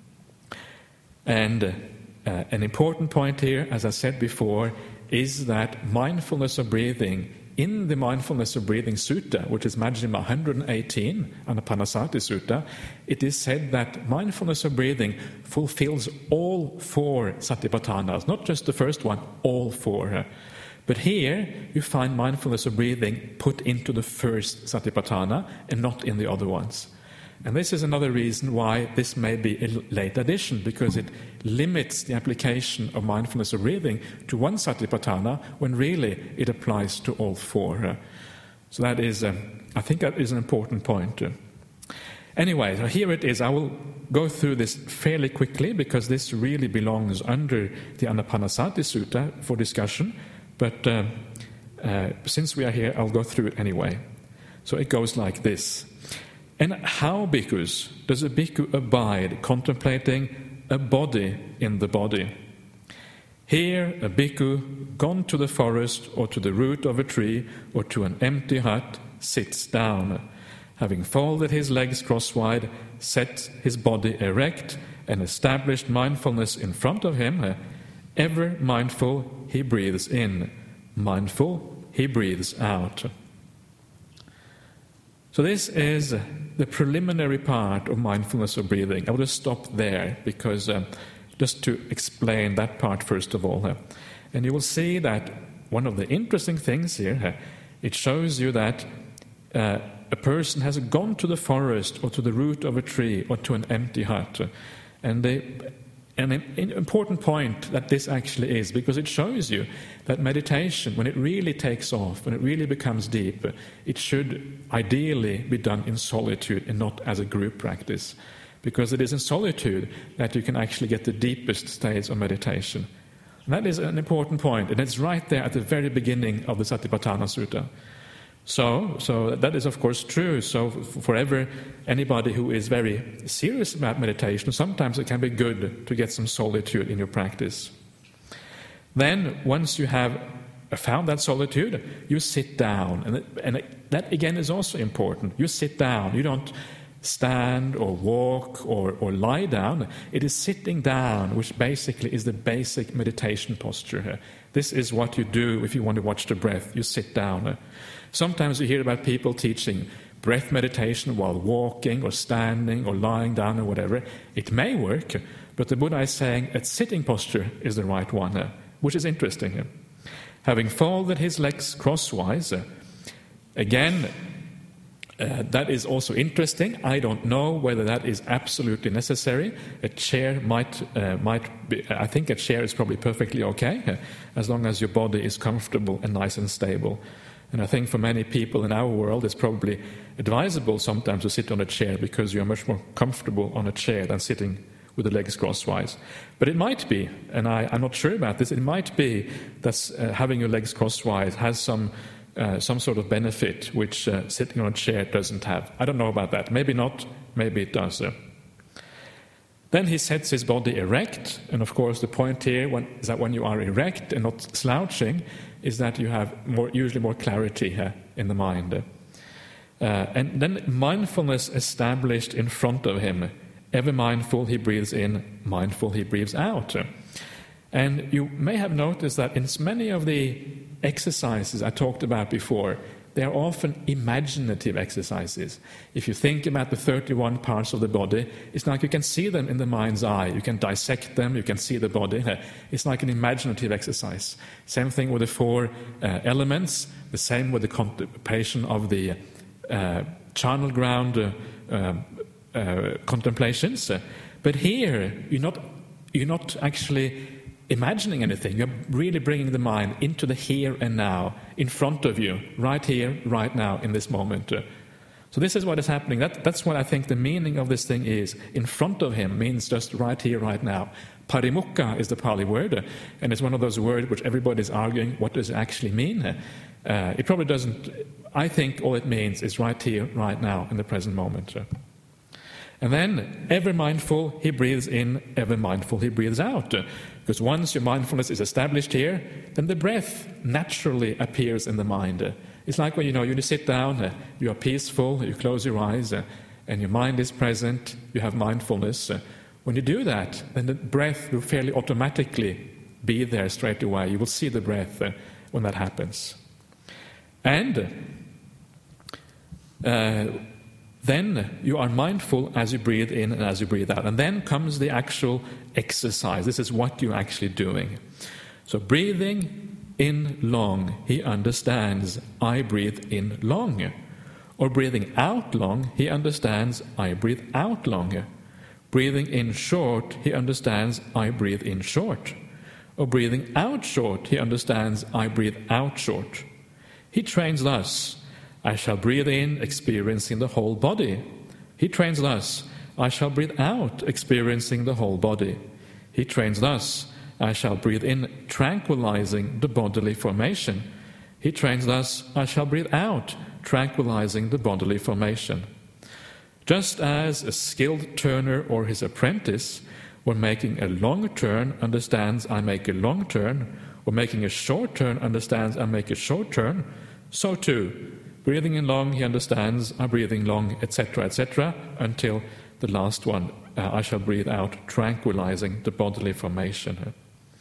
and uh, uh, an important point here, as I said before, is that mindfulness of breathing in the Mindfulness of Breathing Sutta, which is Majjhima one hundred eighteen, Anapanasati Sutta, it is said that mindfulness of breathing fulfills all four Satipatthanas, not just the first one, all four. But here you find mindfulness of breathing put into the first Satipatthana and not in the other ones. And this is another reason why this may be a late addition, because it limits the application of mindfulness of breathing to one Satipatthana when really it applies to all four. So that is, um, I think that is an important point. Anyway, so here it is. I will go through this fairly quickly because this really belongs under the Anapanasati Sutta for discussion. But uh, uh, since we are here, I'll go through it anyway. So it goes like this. And how, bhikkhus, does a bhikkhu abide contemplating a body in the body? Here, a bhikkhu, gone to the forest or to the root of a tree or to an empty hut, sits down. Having folded his legs crosswise, sets his body erect, and established mindfulness in front of him. Ever mindful, he breathes in. Mindful, he breathes out. So this is the preliminary part of mindfulness of breathing. I will just stop there because um, just to explain that part first of all. Uh, and you will see that one of the interesting things here, uh, it shows you that uh, a person has gone to the forest or to the root of a tree or to an empty hut. Uh, and they, and an important point that this actually is, because it shows you that meditation, when it really takes off, when it really becomes deep, it should ideally be done in solitude and not as a group practice. Because it is in solitude that you can actually get the deepest states of meditation. And that is an important point, and it's right there at the very beginning of the Satipatthana Sutta. So, so that is of course true. So for ever, anybody who is very serious about meditation, sometimes it can be good to get some solitude in your practice. Then, once you have found that solitude, you sit down. And, and that again is also important. You sit down. You don't stand or walk or, or lie down. It is sitting down, which basically is the basic meditation posture here. This is what you do if you want to watch the breath. You sit down. Sometimes you hear about people teaching breath meditation while walking or standing or lying down or whatever. It may work, but the Buddha is saying a sitting posture is the right one, which is interesting. Having folded his legs crosswise, again, uh, that is also interesting. I don't know whether that is absolutely necessary. A chair might, uh, might be, I think a chair is probably perfectly okay, uh, as long as your body is comfortable and nice and stable. And I think for many people in our world, it's probably advisable sometimes to sit on a chair because you're much more comfortable on a chair than sitting with the legs crosswise. But it might be, and I, I'm not sure about this, it might be that uh, having your legs crosswise has some uh, some sort of benefit which uh, sitting on a chair doesn't have. I don't know about that. Maybe not, maybe it does. Uh. Then he sets his body erect, and of course the point here when, is that when you are erect and not slouching, is that you have more, usually more clarity uh, in the mind. Uh, and then mindfulness established in front of him. Ever mindful, he breathes in, mindful, he breathes out. And you may have noticed that in many of the exercises I talked about before, they are often imaginative exercises. If you think about the thirty-one parts of the body, it's like you can see them in the mind's eye. You can dissect them, you can see the body. It's like an imaginative exercise. Same thing with the four uh, elements, the same with the contemplation of the uh, charnel ground uh, uh, uh, contemplations. But here, you're not, you're not actually imagining anything. You're really bringing the mind into the here and now, in front of you, right here, right now, in this moment. So this is what is happening. That, that's what I think the meaning of this thing is. In front of him means just right here, right now. Parimukha is the Pali word, and it's one of those words which everybody is arguing, what does it actually mean? Uh, it probably doesn't. I think all it means is right here, right now, in the present moment. And then, ever mindful, he breathes in, ever mindful, he breathes out. Because once your mindfulness is established here, then the breath naturally appears in the mind. It's like when you know you sit down, you are peaceful, you close your eyes, and your mind is present, you have mindfulness. When you do that, then the breath will fairly automatically be there straight away. You will see the breath when that happens. And uh, then you are mindful as you breathe in and as you breathe out. And then comes the actual exercise. This is what you're actually doing. So breathing in long, he understands, I breathe in long. Or breathing out long, he understands, I breathe out long. Breathing in short, he understands, I breathe in short. Or breathing out short, he understands, I breathe out short. He trains thus. I shall breathe in, experiencing the whole body. He trains thus. I shall breathe out, experiencing the whole body. He trains thus. I shall breathe in, tranquilizing the bodily formation. He trains thus. I shall breathe out, tranquilizing the bodily formation. Just as a skilled turner or his apprentice, when making a long turn, understands I make a long turn, or making a short turn understands I make a short turn, so too, breathing in long, he understands I breathing long, et cetera, et cetera, until the last one, uh, I shall breathe out, tranquilizing the bodily formation.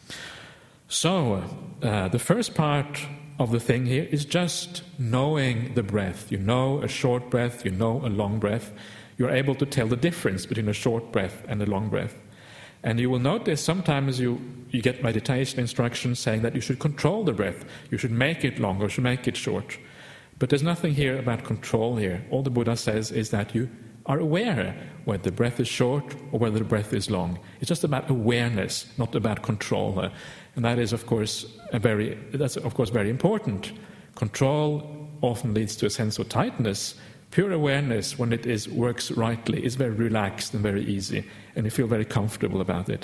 So, uh, the first part of the thing here is just knowing the breath. You know a short breath, you know a long breath. You're able to tell the difference between a short breath and a long breath. And you will notice sometimes you, you get meditation instructions saying that you should control the breath, you should make it long or should make it short. But there's nothing here about control here. All the Buddha says is that you are aware whether the breath is short or whether the breath is long. It's just about awareness, not about control. And that is, of course, a very that's of course very important. Control often leads to a sense of tightness. Pure awareness, when it is works rightly, is very relaxed and very easy, and you feel very comfortable about it.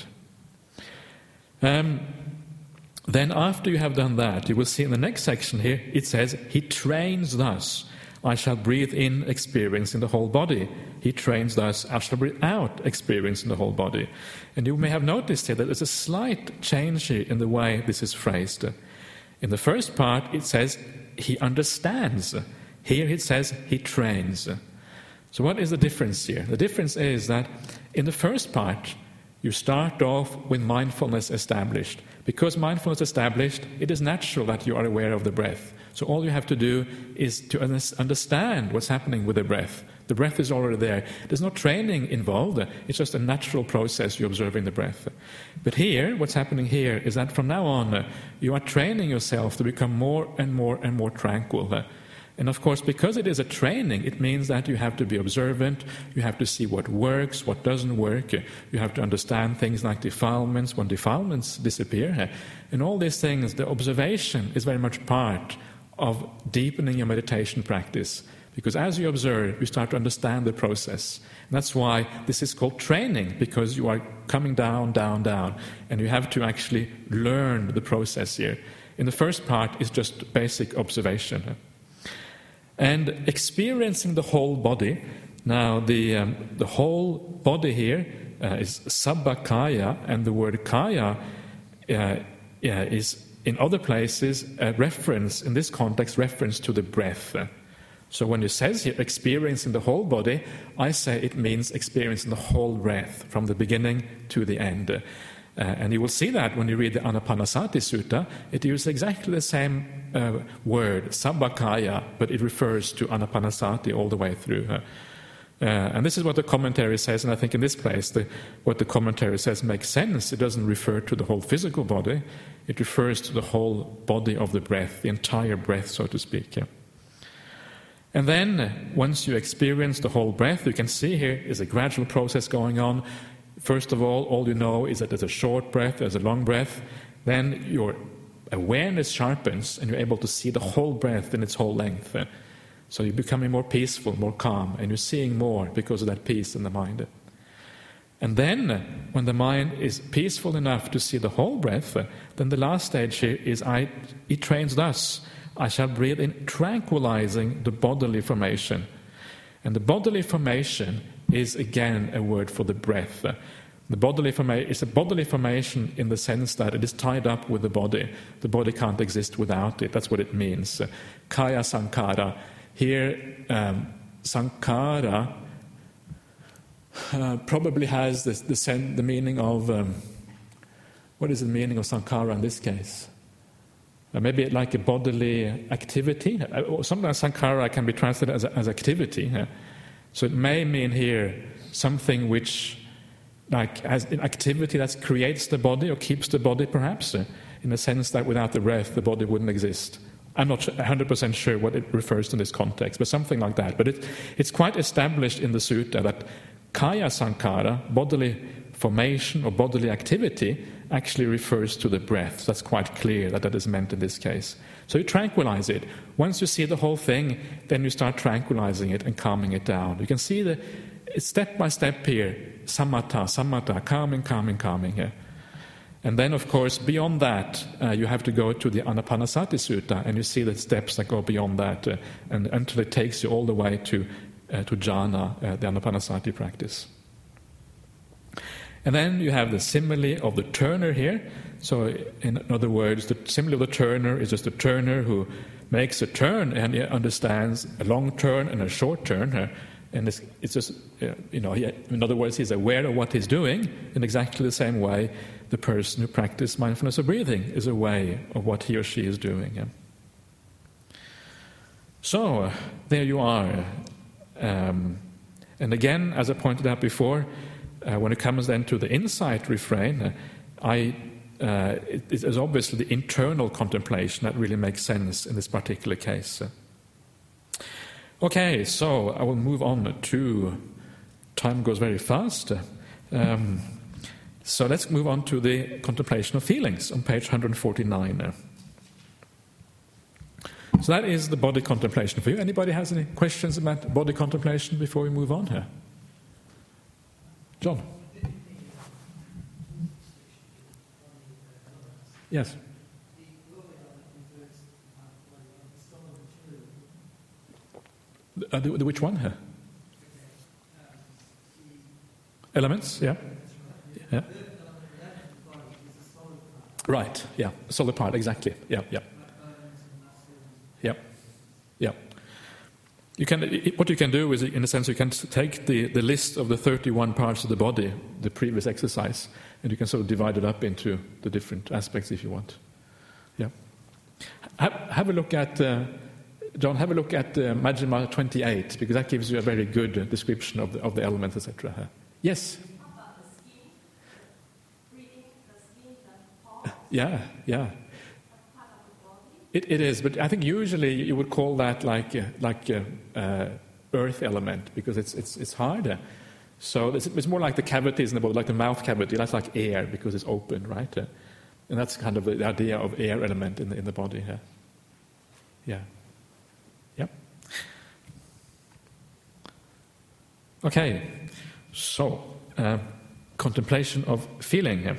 Um, then after you have done that, you will see in the next section here, it says, he trains thus. I shall breathe in experience in the whole body. He trains thus, I shall breathe out experience in the whole body. And you may have noticed here that there's a slight change here in the way this is phrased. In the first part, it says, he understands. Here it says, he trains. So what is the difference here? The difference is that in the first part, you start off with mindfulness established. Because mindfulness established, it is natural that you are aware of the breath. So all you have to do is to understand what's happening with the breath. The breath is already there. There's no training involved. It's just a natural process you're observing the breath. But here, what's happening here is that from now on, you are training yourself to become more and more and more tranquil. And of course, because it is a training, it means that you have to be observant, you have to see what works, what doesn't work, you have to understand things like defilements, when defilements disappear. And all these things, the observation is very much part of deepening your meditation practice. Because as you observe, you start to understand the process. And that's why this is called training, because you are coming down, down, down, and you have to actually learn the process here. In the first part, it's just basic observation. And experiencing the whole body. Now, the um, the whole body here uh, is sabbha kaya, and the word kaya uh, yeah, is in other places a reference, in this context, reference to the breath. So when it says here, experiencing the whole body, I say it means experiencing the whole breath, from the beginning to the end. Uh, and you will see that when you read the Anapanasati Sutta, it uses exactly the same uh, word, sabbha kaya, but it refers to Anapanasati all the way through. Uh, uh, and this is what the commentary says, and I think in this place, the, what the commentary says makes sense. It doesn't refer to the whole physical body, it refers to the whole body of the breath, the entire breath, so to speak. Yeah. And then, once you experience the whole breath, you can see here is a gradual process going on. First of all, all you know is that there's a short breath, there's a long breath. Then your awareness sharpens and you're able to see the whole breath in its whole length. So you're becoming more peaceful, more calm, and you're seeing more because of that peace in the mind. And then, when the mind is peaceful enough to see the whole breath, then the last stage here is I, it trains thus. I shall breathe in, tranquilizing the bodily formation. And the bodily formation is again a word for the breath. The bodily formation is a bodily formation in the sense that it is tied up with the body. The body can't exist without it. That's what it means. Kaya sankhara. Here, um, sankhara uh, probably has the, the, sen- the meaning of um, what is the meaning of sankhara in this case? Uh, maybe like a bodily activity. Uh, sometimes sankhara can be translated as, a, as activity. Uh, So it may mean here something which, like, has an activity that creates the body or keeps the body, perhaps, uh, in the sense that without the breath, the body wouldn't exist. I'm not one hundred percent sure what it refers to in this context, but something like that. But it, it's quite established in the sutta that kaya sankhara, bodily formation or bodily activity, actually refers to the breath. That's quite clear that that is meant in this case. So you tranquilize it. Once you see the whole thing, then you start tranquilizing it and calming it down. You can see the step by step here, samatha, samatha, calming, calming, calming. Yeah. And then, of course, beyond that, uh, you have to go to the Anapanasati Sutta, and you see the steps that go beyond that, uh, and until it takes you all the way to uh, to jhana, uh, the anapanasati practice. And then you have the simile of the turner here. So in other words, the simile of the turner is just a turner who makes a turn and he understands a long turn and a short turn. Uh, and it's, it's just, uh, you know, he, in other words, he's aware of what he's doing in exactly the same way the person who practices mindfulness of breathing is aware of what he or she is doing. Yeah. So, uh, there you are. Um, and again, as I pointed out before, uh, when it comes then to the insight refrain, uh, I, uh, it, it is obviously the internal contemplation that really makes sense in this particular case. Okay, so I will move on to, time goes very fast. Um, so let's move on to the contemplation of feelings on page one forty-nine. So that is the body contemplation for you. Anybody has any questions about body contemplation before we move on here? John? Yes? Uh, the, the which one here? Elements, yeah. Yeah. Right, yeah. Solid part, exactly. Yeah, yeah. Yeah, yeah. You can. What you can do is, in a sense, you can take the, the list of the thirty-one parts of the body, the previous exercise, and you can sort of divide it up into the different aspects if you want. Yeah. Have, have a look at, uh, John, have a look at uh, Majjhima twenty-eight, because that gives you a very good uh, description of the, of the elements, et cetera. Uh, yes? Yeah, yeah. It, it is, but I think usually you would call that like uh, like uh, uh, earth element, because it's it's it's harder. So it's, it's more like the cavities in the body, like the mouth cavity. That's like air because it's open, right? Uh, and that's kind of the idea of air element in the in the body. Yeah. Yeah. Yep. Okay. So uh, contemplation of feeling here.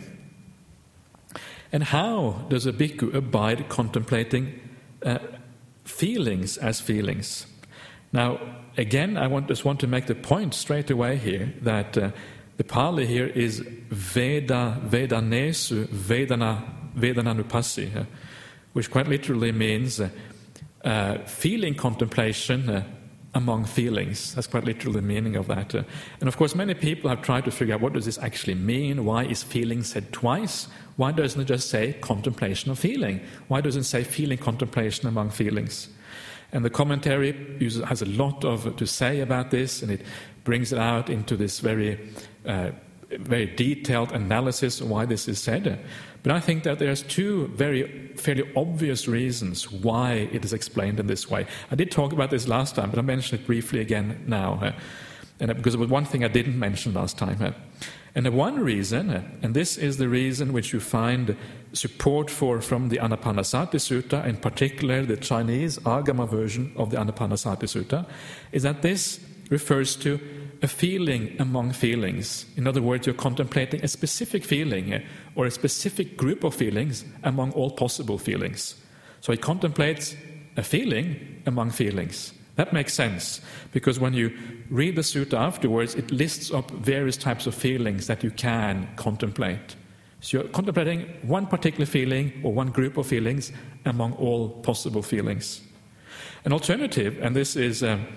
And how does a bhikkhu abide contemplating uh, feelings as feelings? Now, again, I want, just want to make the point straight away here that uh, the Pali here is Veda Vedanesu Vedana Vedananupassi, uh, which quite literally means uh, uh, feeling contemplation uh, among feelings. That's quite literally the meaning of that. Uh, and of course, many people have tried to figure out what does this actually mean? Why is feeling said twice? Why doesn't it just say contemplation of feeling? Why doesn't it say feeling contemplation among feelings? And the commentary uses, has a lot of to say about this, and it brings it out into this very, uh, very detailed analysis of why this is said. But I think that there's two very fairly obvious reasons why it is explained in this way. I did talk about this last time, but I'll mention it briefly again now, uh, and because it was one thing I didn't mention last time. Uh, And the one reason, and this is the reason which you find support for from the Anapanasati Sutta, in particular the Chinese Agama version of the Anapanasati Sutta, is that this refers to a feeling among feelings. In other words, you're contemplating a specific feeling or a specific group of feelings among all possible feelings. So it contemplates a feeling among feelings. That makes sense, because when you read the sutta afterwards, it lists up various types of feelings that you can contemplate. So you're contemplating one particular feeling or one group of feelings among all possible feelings. An alternative, and this is, um,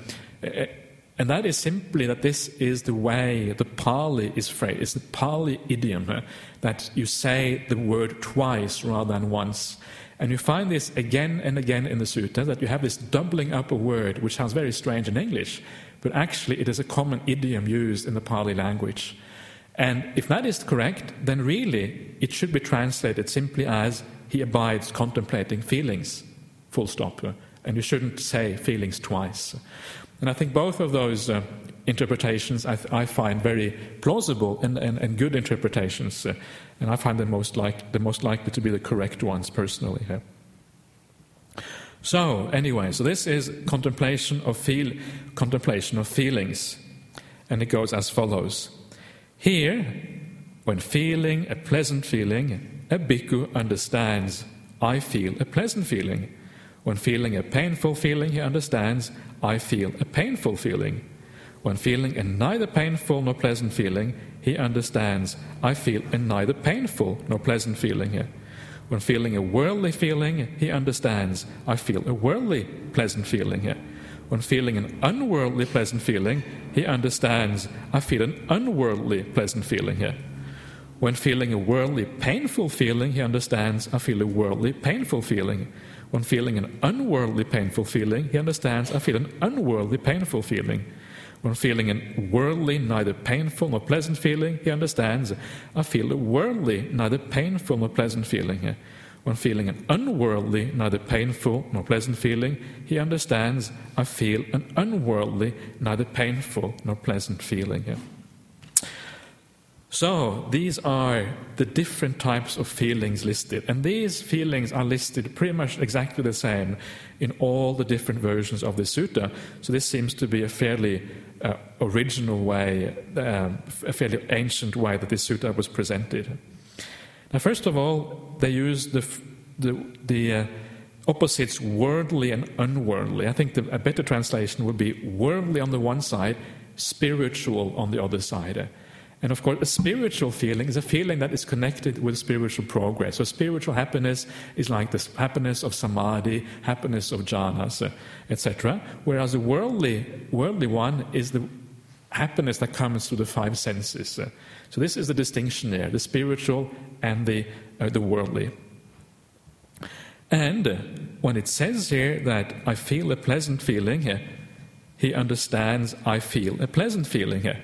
and that is simply that this is the way the Pali is phrased. It's the Pali idiom uh, that you say the word twice rather than once. And you find this again and again in the sutta, that you have this doubling up a word, which sounds very strange in English, but actually it is a common idiom used in the Pali language. And if that is correct, then really it should be translated simply as he abides contemplating feelings, full stop. And you shouldn't say feelings twice. And I think both of those uh, interpretations I, th- I find very plausible and, and, and good interpretations. Uh, and I find them most like, the most likely to be the correct ones, personally. Yeah. So, anyway, so this is contemplation of feel, contemplation of feelings. And it goes as follows. Here, when feeling a pleasant feeling, a bhikkhu understands, I feel a pleasant feeling. When feeling a painful feeling, he understands, I feel a painful feeling. When feeling a neither painful nor pleasant feeling, he understands, I feel a neither painful nor pleasant feeling here. When feeling a worldly feeling, he understands, I feel a worldly pleasant feeling here. When feeling an unworldly pleasant feeling, he understands, I feel an unworldly pleasant feeling here. When feeling a worldly painful feeling, he understands, I feel a worldly painful feeling. When feeling an unworldly painful feeling, he understands, I feel an unworldly painful feeling. When feeling a worldly, neither painful nor pleasant feeling, he understands, I feel a worldly, neither painful nor pleasant feeling. When feeling an unworldly, neither painful nor pleasant feeling, he understands, I feel an unworldly, neither painful nor pleasant feeling. So, these are the different types of feelings listed. And these feelings are listed pretty much exactly the same in all the different versions of the sutta. So this seems to be a fairly uh, original way, um, a fairly ancient way that this sutta was presented. Now, first of all, they use the, the, the uh, opposites worldly and unworldly. I think the, a better translation would be worldly on the one side, spiritual on the other side. And of course, a spiritual feeling is a feeling that is connected with spiritual progress. So spiritual happiness is like the happiness of samadhi, happiness of jhanas, uh, et cetera. Whereas the worldly, worldly one is the happiness that comes through the five senses. Uh, so this is the distinction there, the spiritual and the, uh, the worldly. And uh, when it says here that I feel a pleasant feeling, uh, he understands I feel a pleasant feeling here.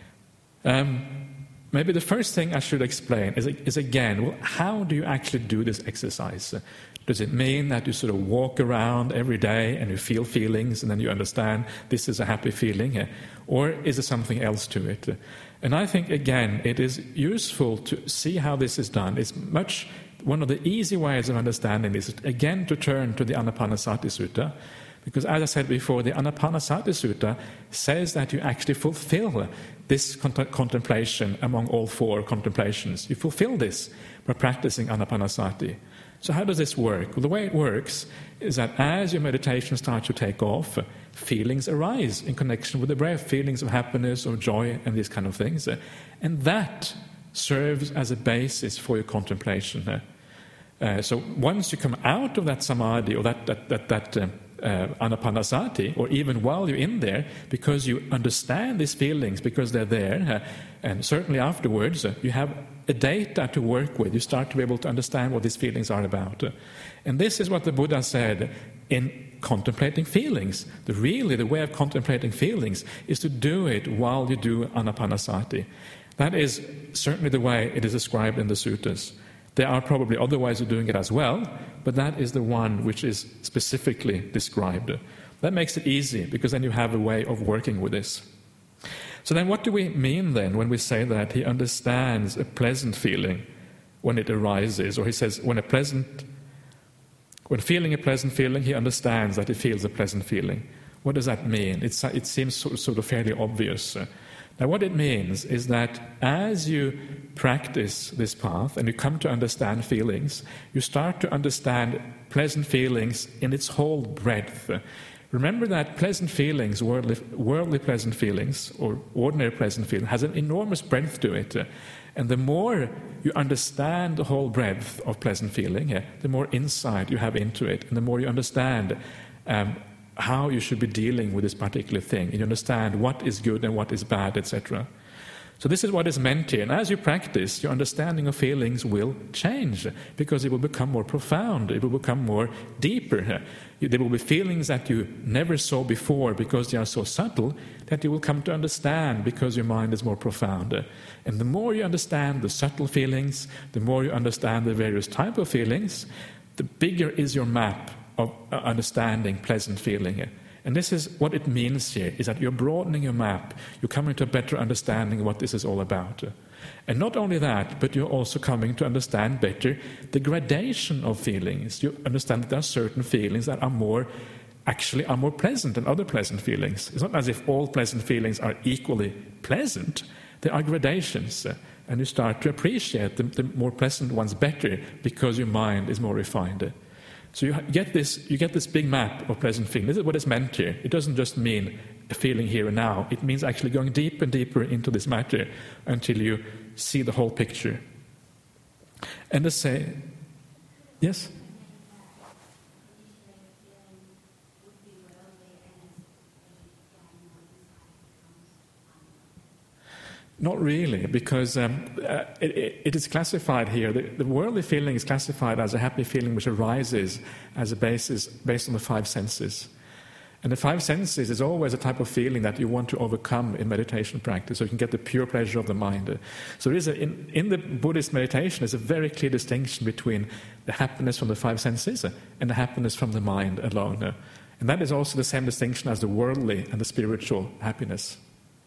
Um, maybe the first thing I should explain is, is again, well, how do you actually do this exercise? Does it mean that you sort of walk around every day and you feel feelings and then you understand this is a happy feeling? Or is there something else to it? And I think, again, it is useful to see how this is done. It's much, one of the easy ways of understanding this is, again, to turn to the Anapanasati Sutta. Because as I said before, the Anapanasati Sutta says that you actually fulfill this cont- contemplation among all four contemplations. You fulfill this by practicing Anapanasati. So how does this work? Well, the way it works is that as your meditation starts to take off, feelings arise in connection with the breath, feelings of happiness or joy and these kind of things. And that serves as a basis for your contemplation. Uh, so once you come out of that samadhi or that, that, that, that um, Uh, anapanasati, or even while you're in there, because you understand these feelings, because they're there, uh, and certainly afterwards, uh, you have a data to work with. You start to be able to understand what these feelings are about. Uh, and this is what the Buddha said in contemplating feelings. The, really, the way of contemplating feelings is to do it while you do anapanasati. That is certainly the way it is described in the suttas. There are probably other ways of doing it as well, but that is the one which is specifically described. That makes it easy, because then you have a way of working with this. So then what do we mean then when we say that he understands a pleasant feeling when it arises? Or he says when a pleasant, when feeling a pleasant feeling, he understands that he feels a pleasant feeling. What does that mean? It's, it seems sort of, sort of fairly obvious. Now what it means is that as you practice this path and you come to understand feelings, you start to understand pleasant feelings in its whole breadth. Remember that pleasant feelings, worldly, worldly pleasant feelings, or ordinary pleasant feeling, has an enormous breadth to it. And the more you understand the whole breadth of pleasant feeling, the more insight you have into it, and the more you understand um, how you should be dealing with this particular thing, and you understand what is good and what is bad, et cetera. So this is what is meant here. And as you practice, your understanding of feelings will change, because it will become more profound, it will become more deeper. There will be feelings that you never saw before because they are so subtle that you will come to understand because your mind is more profound. And the more you understand the subtle feelings, the more you understand the various types of feelings, the bigger is your map of understanding pleasant feeling. And this is what it means here, is that you're broadening your map, you're coming to a better understanding of what this is all about. And not only that, but you're also coming to understand better the gradation of feelings. You understand that there are certain feelings that are more, actually are more pleasant than other pleasant feelings. It's not as if all pleasant feelings are equally pleasant. There are gradations, and you start to appreciate the, the more pleasant ones better because your mind is more refined. So you get this, you get this big map of pleasant feeling. This is what is meant here. It doesn't just mean a feeling here and now. It means actually going deeper and deeper into this matter until you see the whole picture. And the say, yes? Not really, because um, uh, it, it is classified here. The, the worldly feeling is classified as a happy feeling which arises as a basis based on the five senses. And the five senses is always a type of feeling that you want to overcome in meditation practice, so you can get the pure pleasure of the mind. So there is a, in, in the Buddhist meditation, there's a very clear distinction between the happiness from the five senses and the happiness from the mind alone. And that is also the same distinction as the worldly and the spiritual happiness.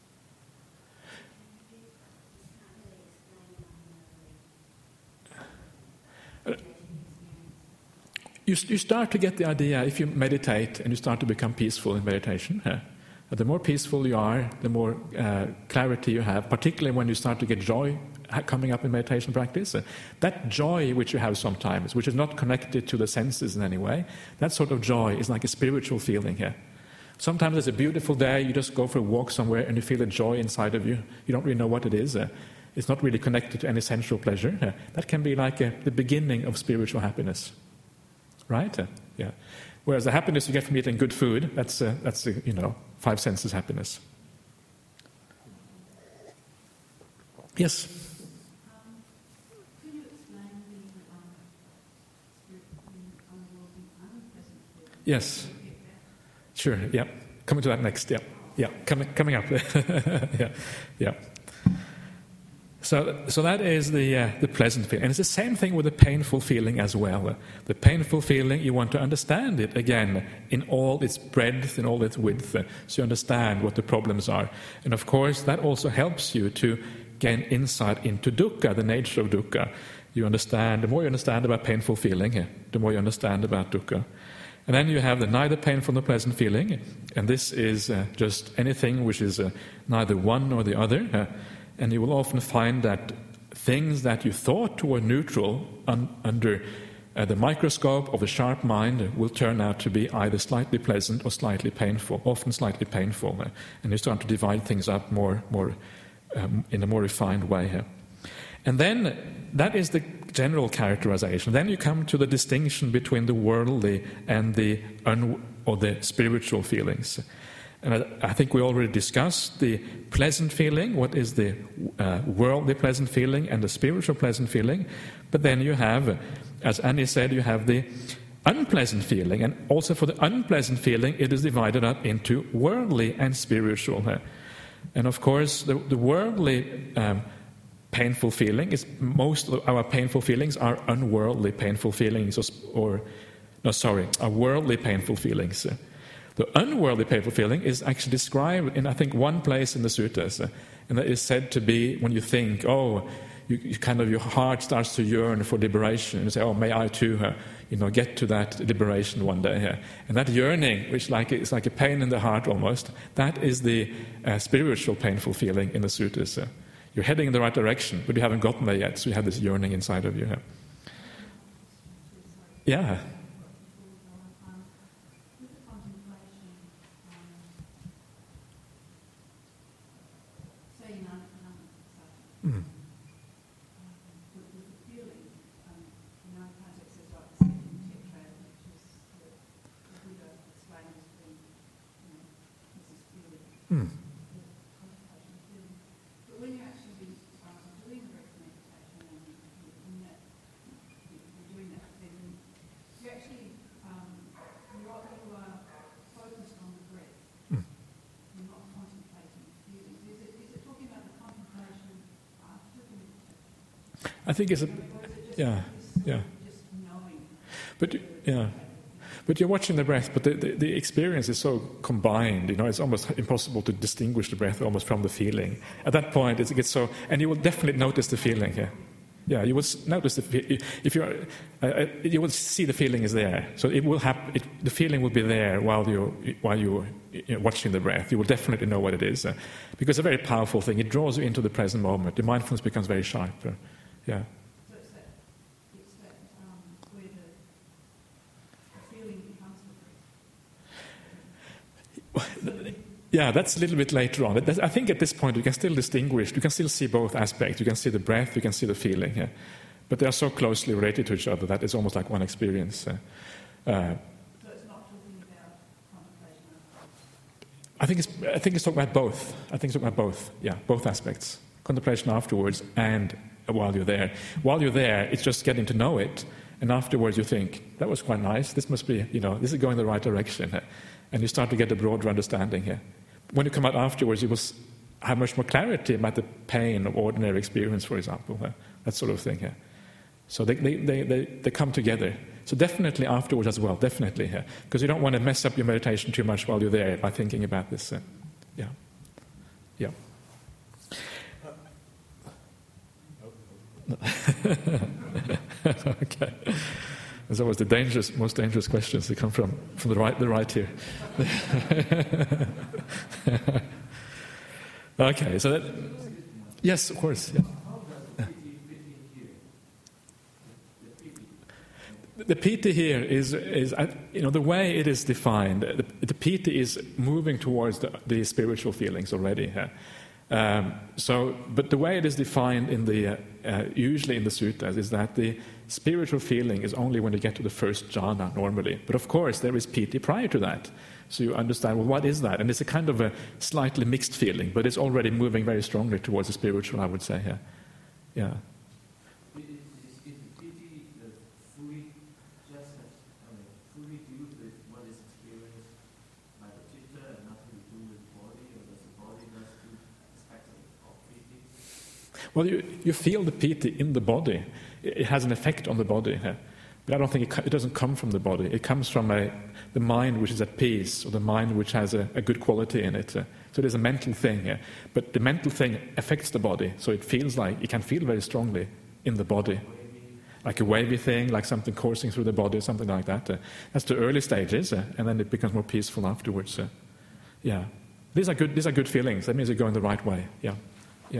You, you start to get the idea, if you meditate and you start to become peaceful in meditation, uh, the more peaceful you are, the more uh, clarity you have, particularly when you start to get joy coming up in meditation practice. Uh, that joy which you have sometimes, which is not connected to the senses in any way, that sort of joy is like a spiritual feeling here. Sometimes it's a beautiful day, you just go for a walk somewhere and you feel a joy inside of you. You don't really know what it is. Uh, it's not really connected to any sensual pleasure. Uh, that can be like uh, the beginning of spiritual happiness. Right? Uh, yeah. Whereas the happiness you get from eating good food, that's, uh, that's uh, you know, five senses happiness. Yes? Um, could you explain the um, unworldly, unpleasant feeling? Yes. Sure, yeah. Coming to that next, yeah. Yeah, coming, coming up. yeah, yeah. So, so that is the uh, the pleasant feeling. And it's the same thing with the painful feeling as well. The painful feeling, you want to understand it, again, in all its breadth, in all its width, uh, so you understand what the problems are. And of course, that also helps you to gain insight into dukkha, the nature of dukkha. You understand, the more you understand about painful feeling, uh, the more you understand about dukkha. And then you have the neither painful nor pleasant feeling, and this is uh, just anything which is uh, neither one nor the other. Uh, And you will often find that things that you thought were neutral un- under uh, the microscope of a sharp mind will turn out to be either slightly pleasant or slightly painful, often slightly painful. Uh, and you start to divide things up more, more um, in a more refined way here. And then that is the general characterization. Then you come to the distinction between the worldly and the un- or the spiritual feelings. And I, I think we already discussed the pleasant feeling, what is the uh, worldly pleasant feeling and the spiritual pleasant feeling. But then you have, as Annie said, you have the unpleasant feeling. And also for the unpleasant feeling, it is divided up into worldly and spiritual. And of course, the, the worldly um, painful feeling is, most of our painful feelings are unworldly painful feelings, or, or no, sorry, are worldly painful feelings. The unworldly painful feeling is actually described in, I think, one place in the suttas, uh, and that is said to be when you think, oh, you, you kind of your heart starts to yearn for liberation, and you say, oh, may I too, uh, you know, get to that liberation one day. Uh, and that yearning, which like is like a pain in the heart almost, that is the uh, spiritual painful feeling in the suttas. Uh, you're heading in the right direction, but you haven't gotten there yet, so you have this yearning inside of you. Uh. Yeah. Mm. Mm. But when you're actually um, doing the breath meditation and in that, you're doing that, then you actually um, you are, you are focused on the breath. Mm. You're not contemplating feelings. Is it, is it talking about the contemplation after the meditation? I think it's a, yeah, yeah. Just knowing. But yeah. But you're watching the breath, but the, the, the experience is so combined, you know, it's almost impossible to distinguish the breath almost from the feeling. At that point, it gets so, and you will definitely notice the feeling here. Yeah, you will notice the fe- if you're, uh, you will see the feeling is there. So it will happen. The feeling will be there while you while you're you know, watching the breath. You will definitely know what it is, uh, because it's a very powerful thing. It draws you into the present moment. The mindfulness becomes very sharp. Uh, yeah. So it's that, it's that um, where the, the feeling becomes the breath. Yeah, that's a little bit later on. But I think at this point you can still distinguish, you can still see both aspects. You can see the breath, you can see the feeling. Yeah. But they are so closely related to each other that it's almost like one experience. Uh, uh, so it's not talking about contemplation afterwards? I think it's, I think it's talking about both. I think it's talking about both, yeah, both aspects. Contemplation afterwards and while you're there. While you're there, it's just getting to know it. And afterwards you think, that was quite nice, this must be, you know, this is going the right direction. Uh, and you start to get a broader understanding here. When you come out afterwards, you will have much more clarity about the pain of ordinary experience, for example, uh, that sort of thing here. So they, they, they, they, they come together. So definitely afterwards as well, definitely here. Because you don't want to mess up your meditation too much while you're there by thinking about this. Uh, yeah. Yeah. Okay. There's always the dangerous, most dangerous questions that come from, from the right, the right here. Okay, so that, yes, of course. Yeah. The piti here is, is, you know, the way it is defined, the, the piti is moving towards the, the spiritual feelings already. Huh? Um, so, but the way it is defined in the, uh, uh, usually in the suttas, is that the spiritual feeling is only when you get to the first jhana normally. But of course, there is piti prior to that. So you understand, well, what is that? And it's a kind of a slightly mixed feeling, but it's already moving very strongly towards the spiritual, I would say. Yeah. Yeah. Well, you, you feel the piti in the body. It has an effect on the body. Yeah. But I don't think it, it doesn't come from the body. It comes from a, the mind which is at peace, or the mind which has a, a good quality in it. Uh, so there's a mental thing here. But the mental thing affects the body, so it feels like, it can feel very strongly in the body. Like a wavy thing, like something coursing through the body, something like that. Uh, that's the early stages, uh, and then it becomes more peaceful afterwards. Uh, yeah. These are good, these are good feelings. That means you're going the right way. Yeah. Yeah.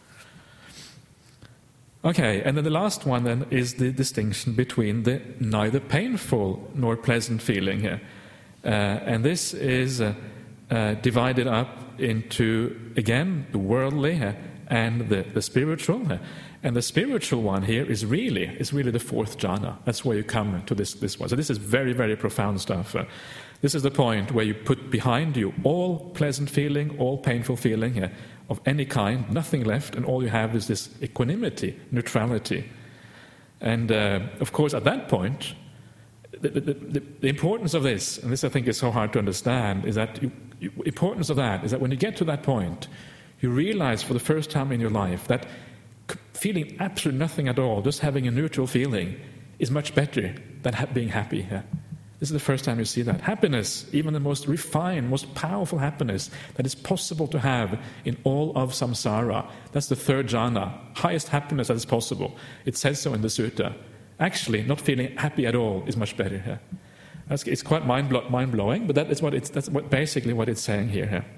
Okay, and then the last one then is the distinction between the neither painful nor pleasant feeling here. Uh, and this is uh, uh, divided up into, again, the worldly uh, and the, the spiritual. Uh, and the spiritual one here is really is really the fourth jhana. That's where you come to this, this one. So this is very, very profound stuff. Uh, this is the point where you put behind you all pleasant feeling, all painful feeling, uh, of any kind, nothing left, and all you have is this equanimity, neutrality. And uh, of course, at that point, the, the, the, the importance of this, and this I think is so hard to understand, is that you, you, importance of that is that when you get to that point, you realize for the first time in your life that feeling absolutely nothing at all, just having a neutral feeling, is much better than ha- being happy. Yeah? This is the first time you see that. Happiness, even the most refined, most powerful happiness that is possible to have in all of samsara. That's the third jhana, highest happiness that is possible. It says so in the sutta. Actually, not feeling happy at all is much better here. That's, it's quite mind blow, mind-blowing, but that is what it's, that's what, basically what it's saying here. here.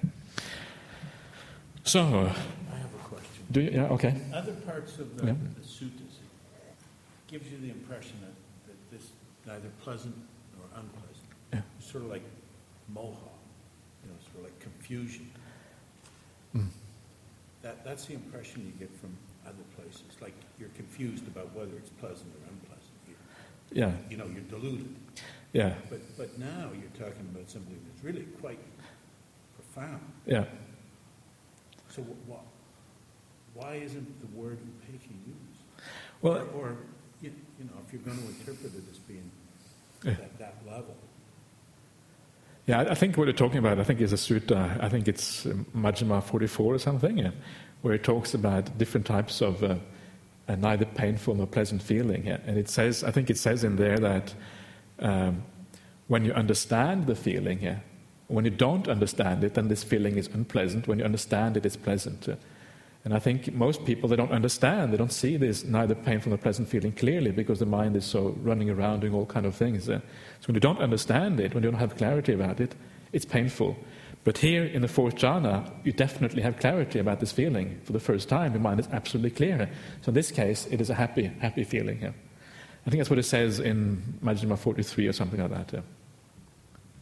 So, I have a question. Do you, yeah, okay. Other parts of the, Yeah. the suttas, it gives you the impression that, that this neither pleasant nor unpleasant. Yeah. It's sort of like moha, you know, sort of like confusion. Mm. That, that's the impression you get from other places. Like you're confused about whether it's pleasant or unpleasant. You, Yeah, you know, you're deluded. yeah, But, but now you're talking about something that's really quite profound. yeah. So wh- wh- why isn't the word upekhi used? Well, Or, or you, you know, if you're going to interpret it as being Yeah. at that level. yeah, I I think what you're talking about, I think is a sutta, I think it's um, Majjhima forty-four or something, yeah, where it talks about different types of uh, uh, neither painful nor pleasant feeling. Yeah. And it says, I think it says in there that um, when you understand the feeling, yeah, when you don't understand it, then this feeling is unpleasant. When you understand it, it's pleasant. Uh, And I think most people, they don't understand, they don't see this neither painful nor pleasant feeling clearly because the mind is so running around doing all kind of things. Uh, so when you don't understand it, when you don't have clarity about it, it's painful. But here in the fourth jhana, you definitely have clarity about this feeling. For the first time, your mind is absolutely clear. So in this case, it is a happy, happy feeling here. I think that's what it says in Majjhima forty-three or something like that. Yeah.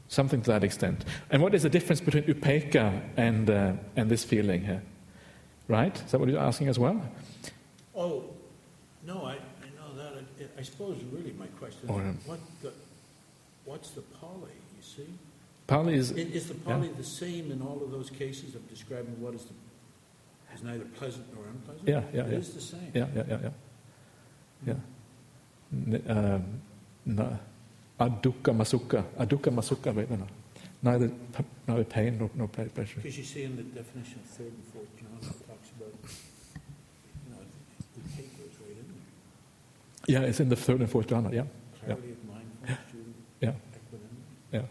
Something to that extent. And what is the difference between upekkha and uh, and this feeling here? Right? Is that what you're asking as well? Oh, no, I, I know that. I, I suppose really my question Or, is, um, what the, what's the Pali, you see? Pali is... Is, is the Pali yeah. the same in all of those cases of describing what is the, is neither pleasant nor unpleasant? Yeah, yeah, It yeah. is the same. Yeah, yeah, yeah, yeah. yeah. N- um, na- Adukkha masukha. Adukkha masukha, wait, no, no. Neither, neither pain nor, nor pleasure. Because you see in the definition of third and fourth John, it talks about, you know, the take goes right in there. Yeah, it's in the third and fourth jhana, yeah. Yeah, Clarity of mindfulness, Judy, yeah, equanimity.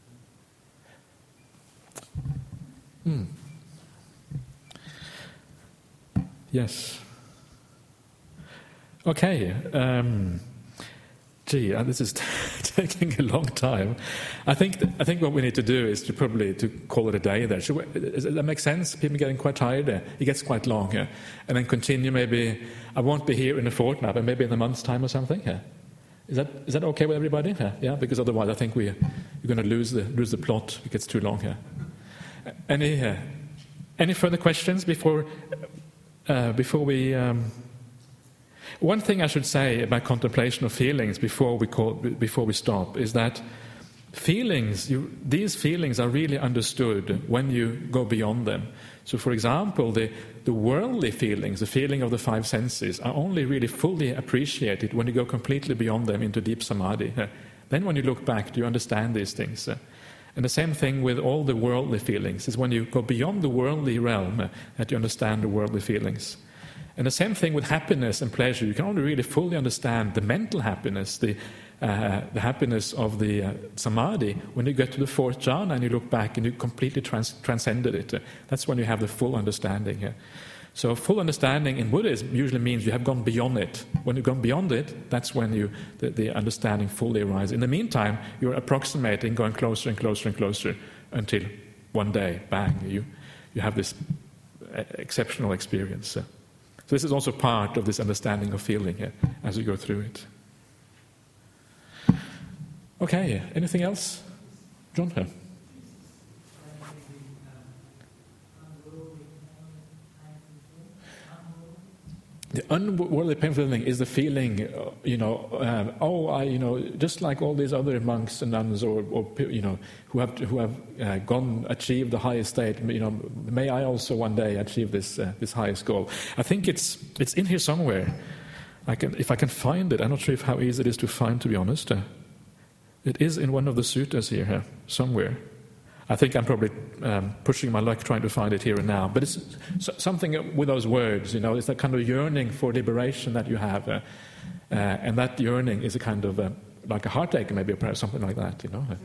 yeah. Hmm. Yes. Okay. Um, gee, uh, this is taking a long time. I think th- I think what we need to do is to probably to call it a day there. Should we, does that make sense? People getting quite tired there. It gets quite long here, and then continue. Maybe I won't be here in a fortnight, but maybe in a month's time or something. Yeah. Is that is that okay with everybody? Yeah. yeah? Because otherwise, I think we we're going to lose the lose the plot. It gets too long here. Any uh, any further questions before uh, before we? Um, One thing I should say about contemplation of feelings before we call, before we stop is that feelings, you, these feelings are really understood when you go beyond them. So, for example, the, the worldly feelings, the feeling of the five senses, are only really fully appreciated when you go completely beyond them into deep samadhi. Then, when you look back, do you understand these things? And the same thing with all the worldly feelings is when you go beyond the worldly realm that you understand the worldly feelings. And the same thing with happiness and pleasure. You can only really fully understand the mental happiness, the, uh, the happiness of the uh, samadhi, when you get to the fourth jhana and you look back and you completely trans- transcended it. Uh, that's when you have the full understanding. Uh. So full understanding in Buddhism usually means you have gone beyond it. When you've gone beyond it, that's when you the, the understanding fully arises. In the meantime, you're approximating, going closer and closer and closer until one day, bang, you, you have this uh, exceptional experience. Uh. So this is also part of this understanding of feeling uh, as you go through it. Okay, anything else? John? Here. The unworldly painful feeling is the feeling, uh, you know, uh, oh, I, you know, just like all these other monks and nuns, or, or you know, who have who have uh, gone achieved the highest state. You know, may I also one day achieve this uh, this highest goal? I think it's it's in here somewhere. I can, if I can find it. I'm not sure if how easy it is to find. To be honest, uh, it is in one of the suttas here, uh, somewhere. I think I'm probably um, pushing my luck trying to find it here and now. But it's something with those words, you know, it's that kind of yearning for liberation that you have. Uh, uh, and that yearning is a kind of, uh, like a heartache maybe, or perhaps something like that, you know.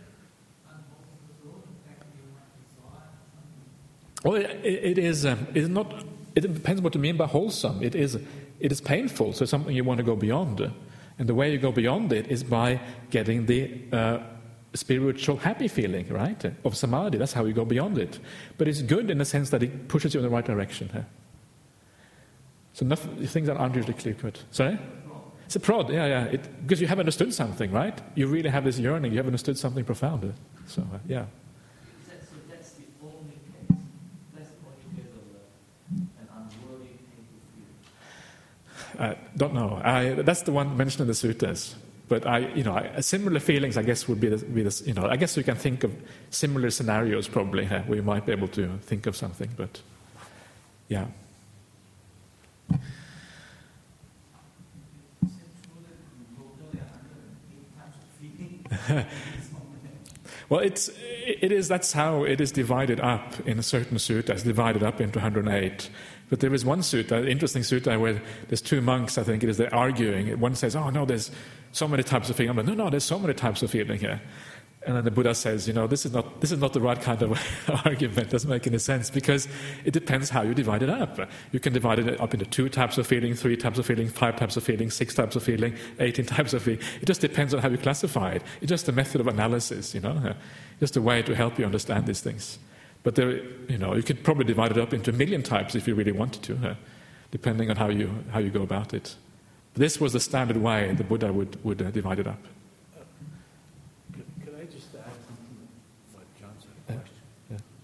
Well, it, it is um, it is not, it depends what you mean by wholesome. It is, it is painful, so it's something you want to go beyond. And the way you go beyond it is by getting the... Uh, spiritual happy feeling, right, of samadhi. That's how you go beyond it. But it's good in the sense that it pushes you in the right direction. Huh? So nothing, things that aren't usually clear-cut. Sorry? It's a prod, yeah, yeah. It, because you have understood something, right? You really have this yearning. You have understood something profound. So, uh, yeah. So that's the only case. That's the only case of an unworthy painful feeling. Uh, don't know. I, that's the one mentioned in the suttas. But I, you know, I, similar feelings, I guess, would be the, be the, you know, I guess you can think of similar scenarios probably huh, where you might be able to think of something. But, yeah. Well, it's it is that's how it is divided up in a certain sutta. It's divided up into one hundred eight. But there is one sutta, interesting sutta, where there's two monks, I think it is, they're arguing. One says, oh, no, there's so many types of feeling. I'm like, no, no, there's so many types of feeling here. And then the Buddha says, you know, this is not this is not the right kind of argument. It doesn't make any sense, because it depends how you divide it up. You can divide it up into two types of feeling, three types of feeling, five types of feeling, six types of feeling, eighteen types of feeling. It just depends on how you classify it. It's just a method of analysis, you know, just a way to help you understand these things. But there, you know, you could probably divide it up into a million types if you really wanted to, uh, depending on how you how you go about it. This was the standard way the Buddha would would uh, divide it up. Uh, could, could I just add something?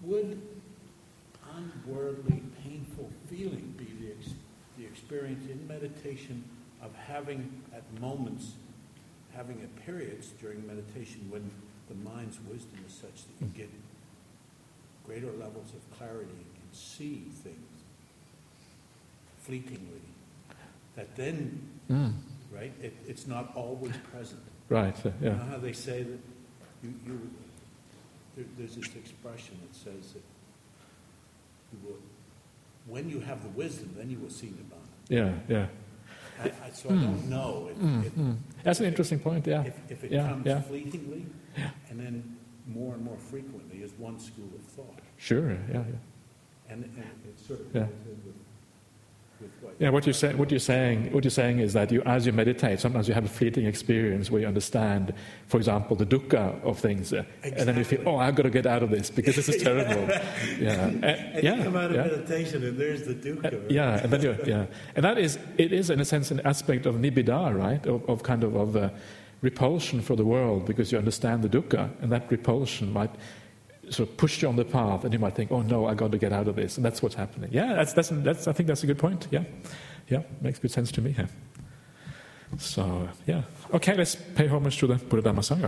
would unworldly, painful feeling be the, ex- the experience in meditation of having, at moments, having at periods during meditation when the mind's wisdom is such that you get greater levels of clarity and can see things fleetingly, that then, Mm. right, it, it's not always present. Right, uh, You yeah. know how they say that you, you there, there's this expression that says that you will, when you have the wisdom, then you will see Nibbana. Yeah, yeah. I, I, so I don't know if, Mm, if, mm. That's an interesting point, yeah. if, if it Yeah, comes yeah. fleetingly and then more and more frequently as one school of thought. Sure, yeah, yeah. And, and it sort of Yeah. goes in with, with what Yeah, what you're, say, what, you're saying, what you're saying is that you, as you meditate, sometimes you have a fleeting experience where you understand, for example, the dukkha of things, uh, and then you feel, Exactly. oh, I've got to get out of this because this is terrible. Yeah, Uh, And yeah, you come out of yeah. meditation and there's the dukkha. Uh, right? yeah, and then you, yeah, and that is, it is in a sense an aspect of nibbida, right? Of, of kind of of uh, repulsion for the world because you understand the dukkha, and that repulsion might sort of push you on the path, and you might think, oh no, I got to get out of this, and that's what's happening. Yeah, that's that's that's. I think that's a good point. Yeah, yeah, makes good sense to me. Yeah. So yeah, okay, let's pay homage to the Buddha Dhamma Sangha.